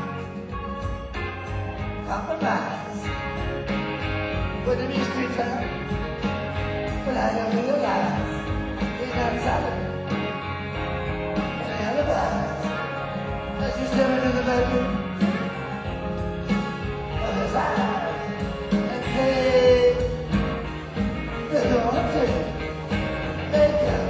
[SPEAKER 1] compromise with the mystery time. But I don't realize he's not solid. And I otherwise, as you step into the bedroom of his eyes and say, "There's no one to make up."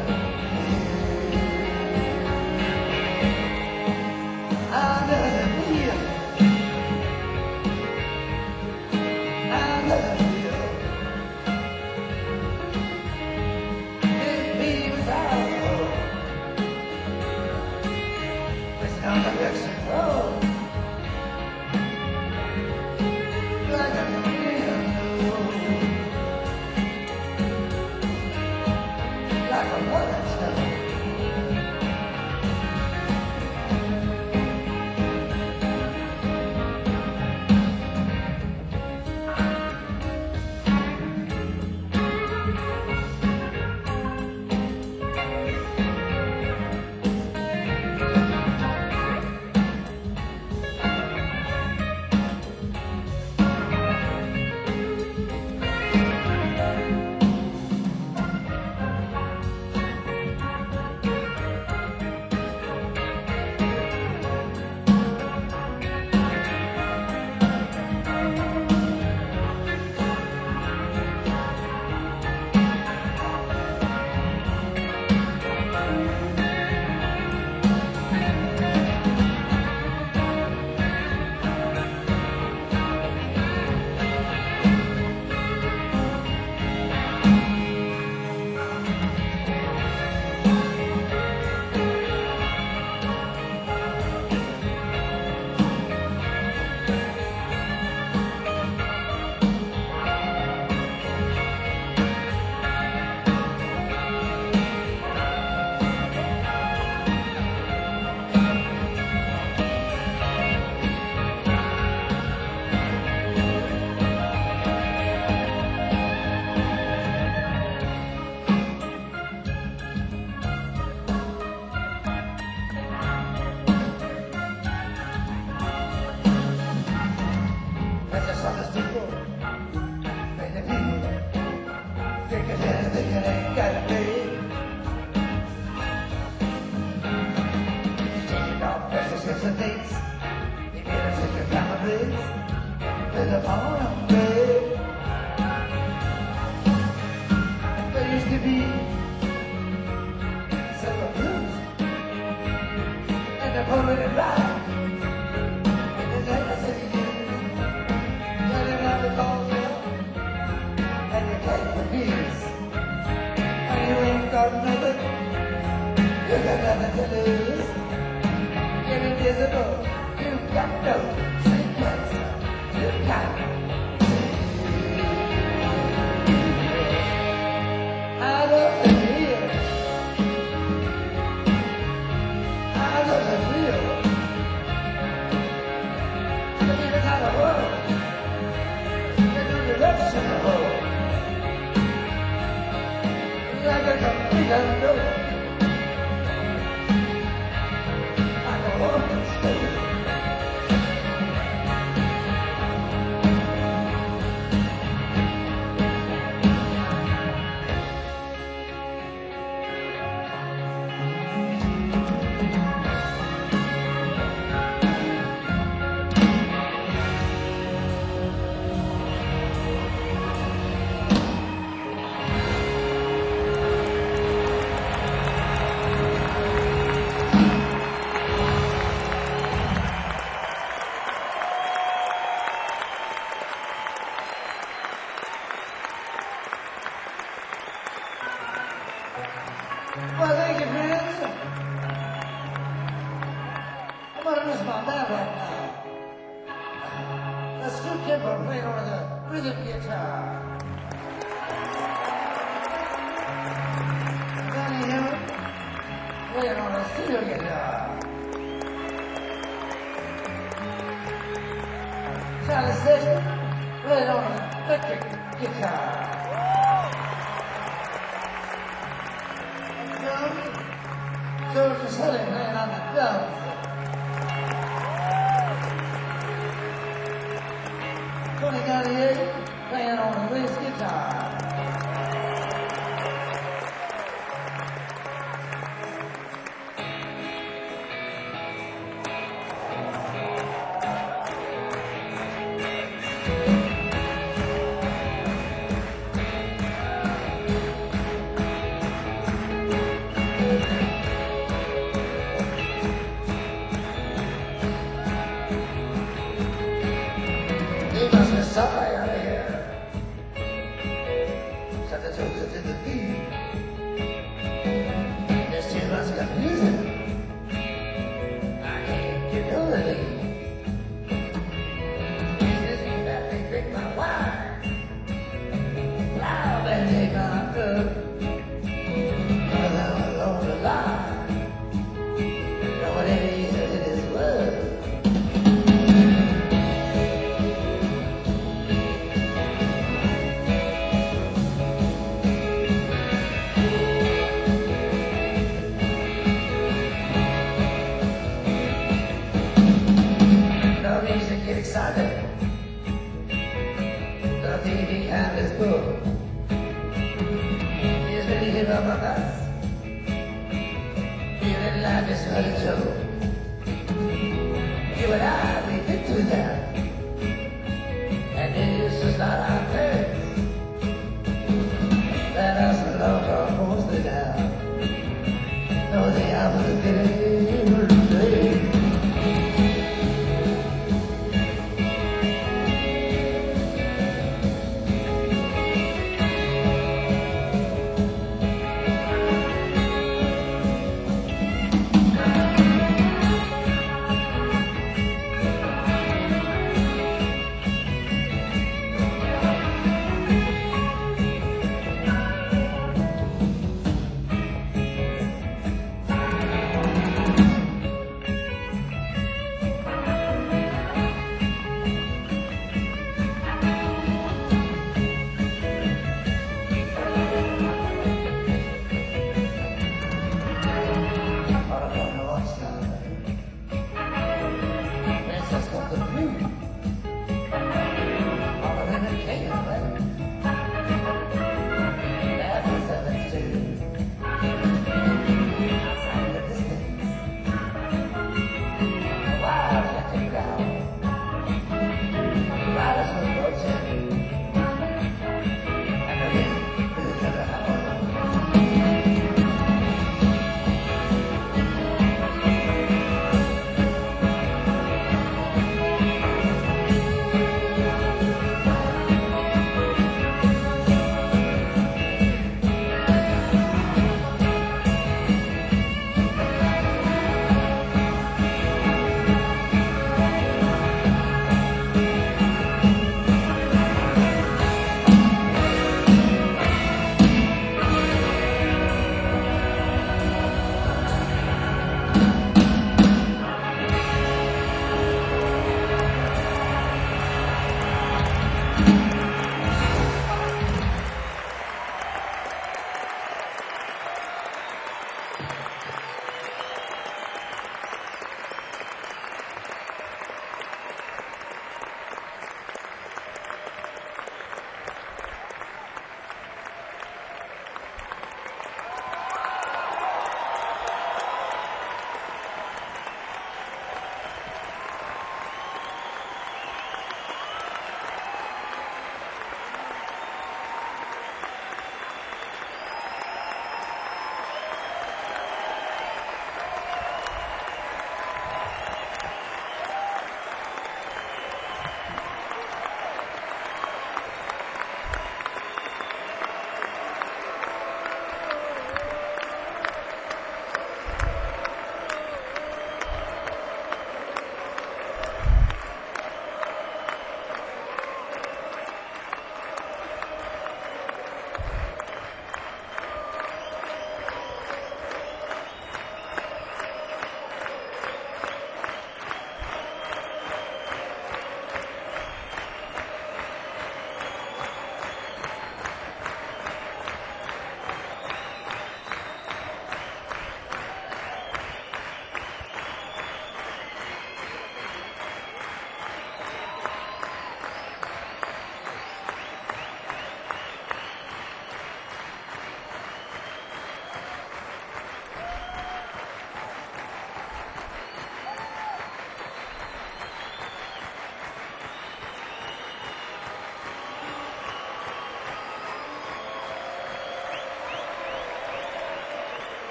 [SPEAKER 2] Well, thank you, friends. I'm gonna miss my band right now. That's Stu Kimber playing on the rhythm guitar. Johnny Hammond playing on the steel guitar. Charlie Sexton playing on the electric guitar. George Sully playing on the drums. Tony Gallier playing on the bass guitar.
[SPEAKER 1] He must be sorry out of here. Such a joke is in the deep. There's too much confusion. I can't get no relief. He says you better drink my wine. I'll better take my cup. Cause I'm alone to lie. Know what it is in this world. No reason to get excited. The TV cameras book. He's really hit up on us. Feeling like it's not a joke. You and I, we've been through that. And this is not our place. Let us alone for mostly now. No, the apple is getting late.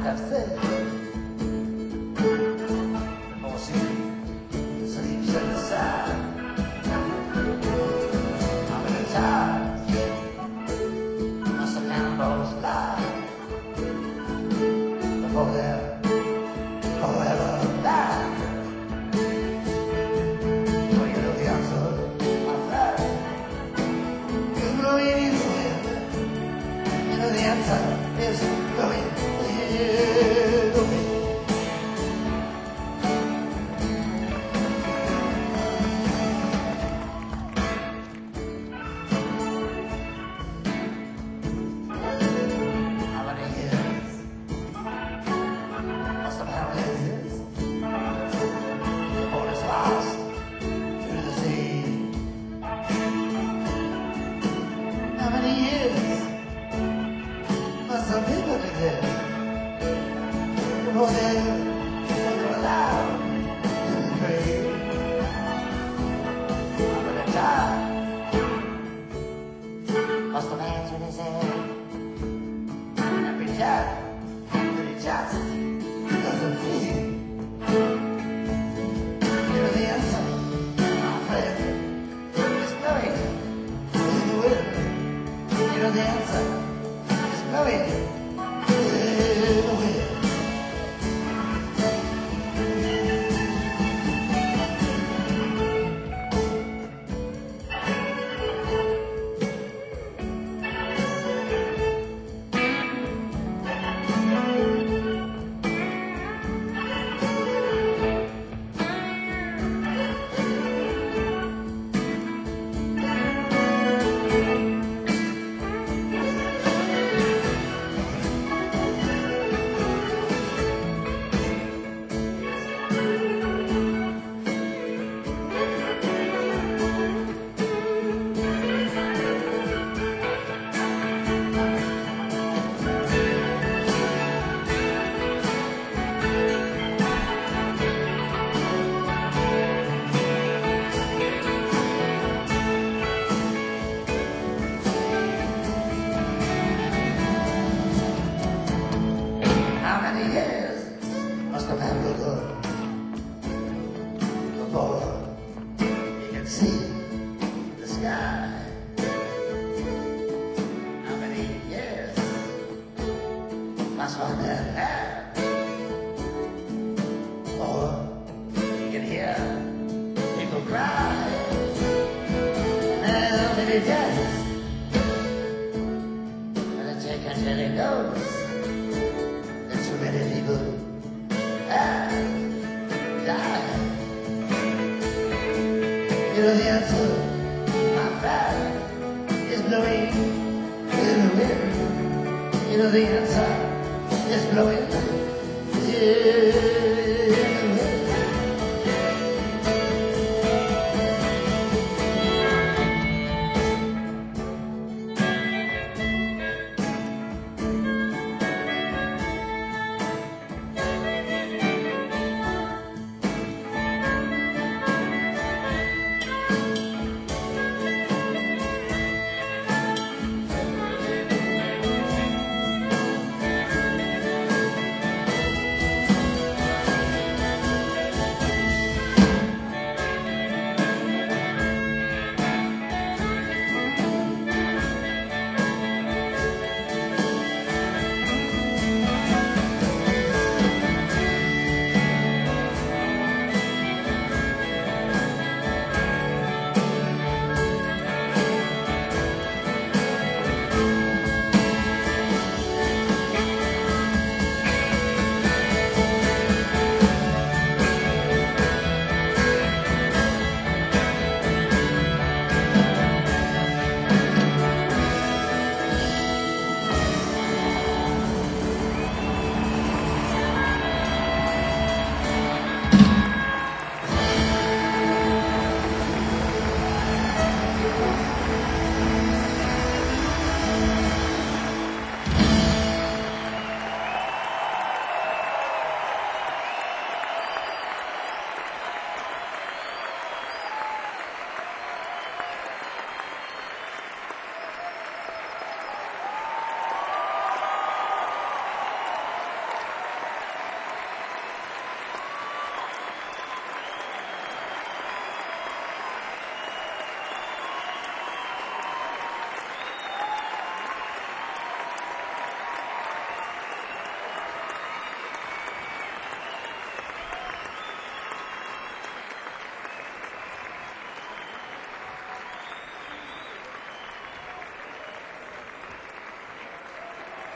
[SPEAKER 2] have said, the more she sleeps in the sun. How many times must the cannonballs fly before they're forever die? Well, you know the answer, my friend. You know it is when. You know the answer is going. How many years must some people be there before they're allowed in the grave? How many times must a man turn his head every time that he just doesn't feel? You know the answer, my friend, is knowing in the wind. You know the answer is blowing in the wind. How many years must a man look up before he can see the sky? How many years must one man have before he can hear people cry? And how many deaths will it take until he knows too many people have died? You know the answer, my friend, is blowing in the wind. You know the answer is blowing in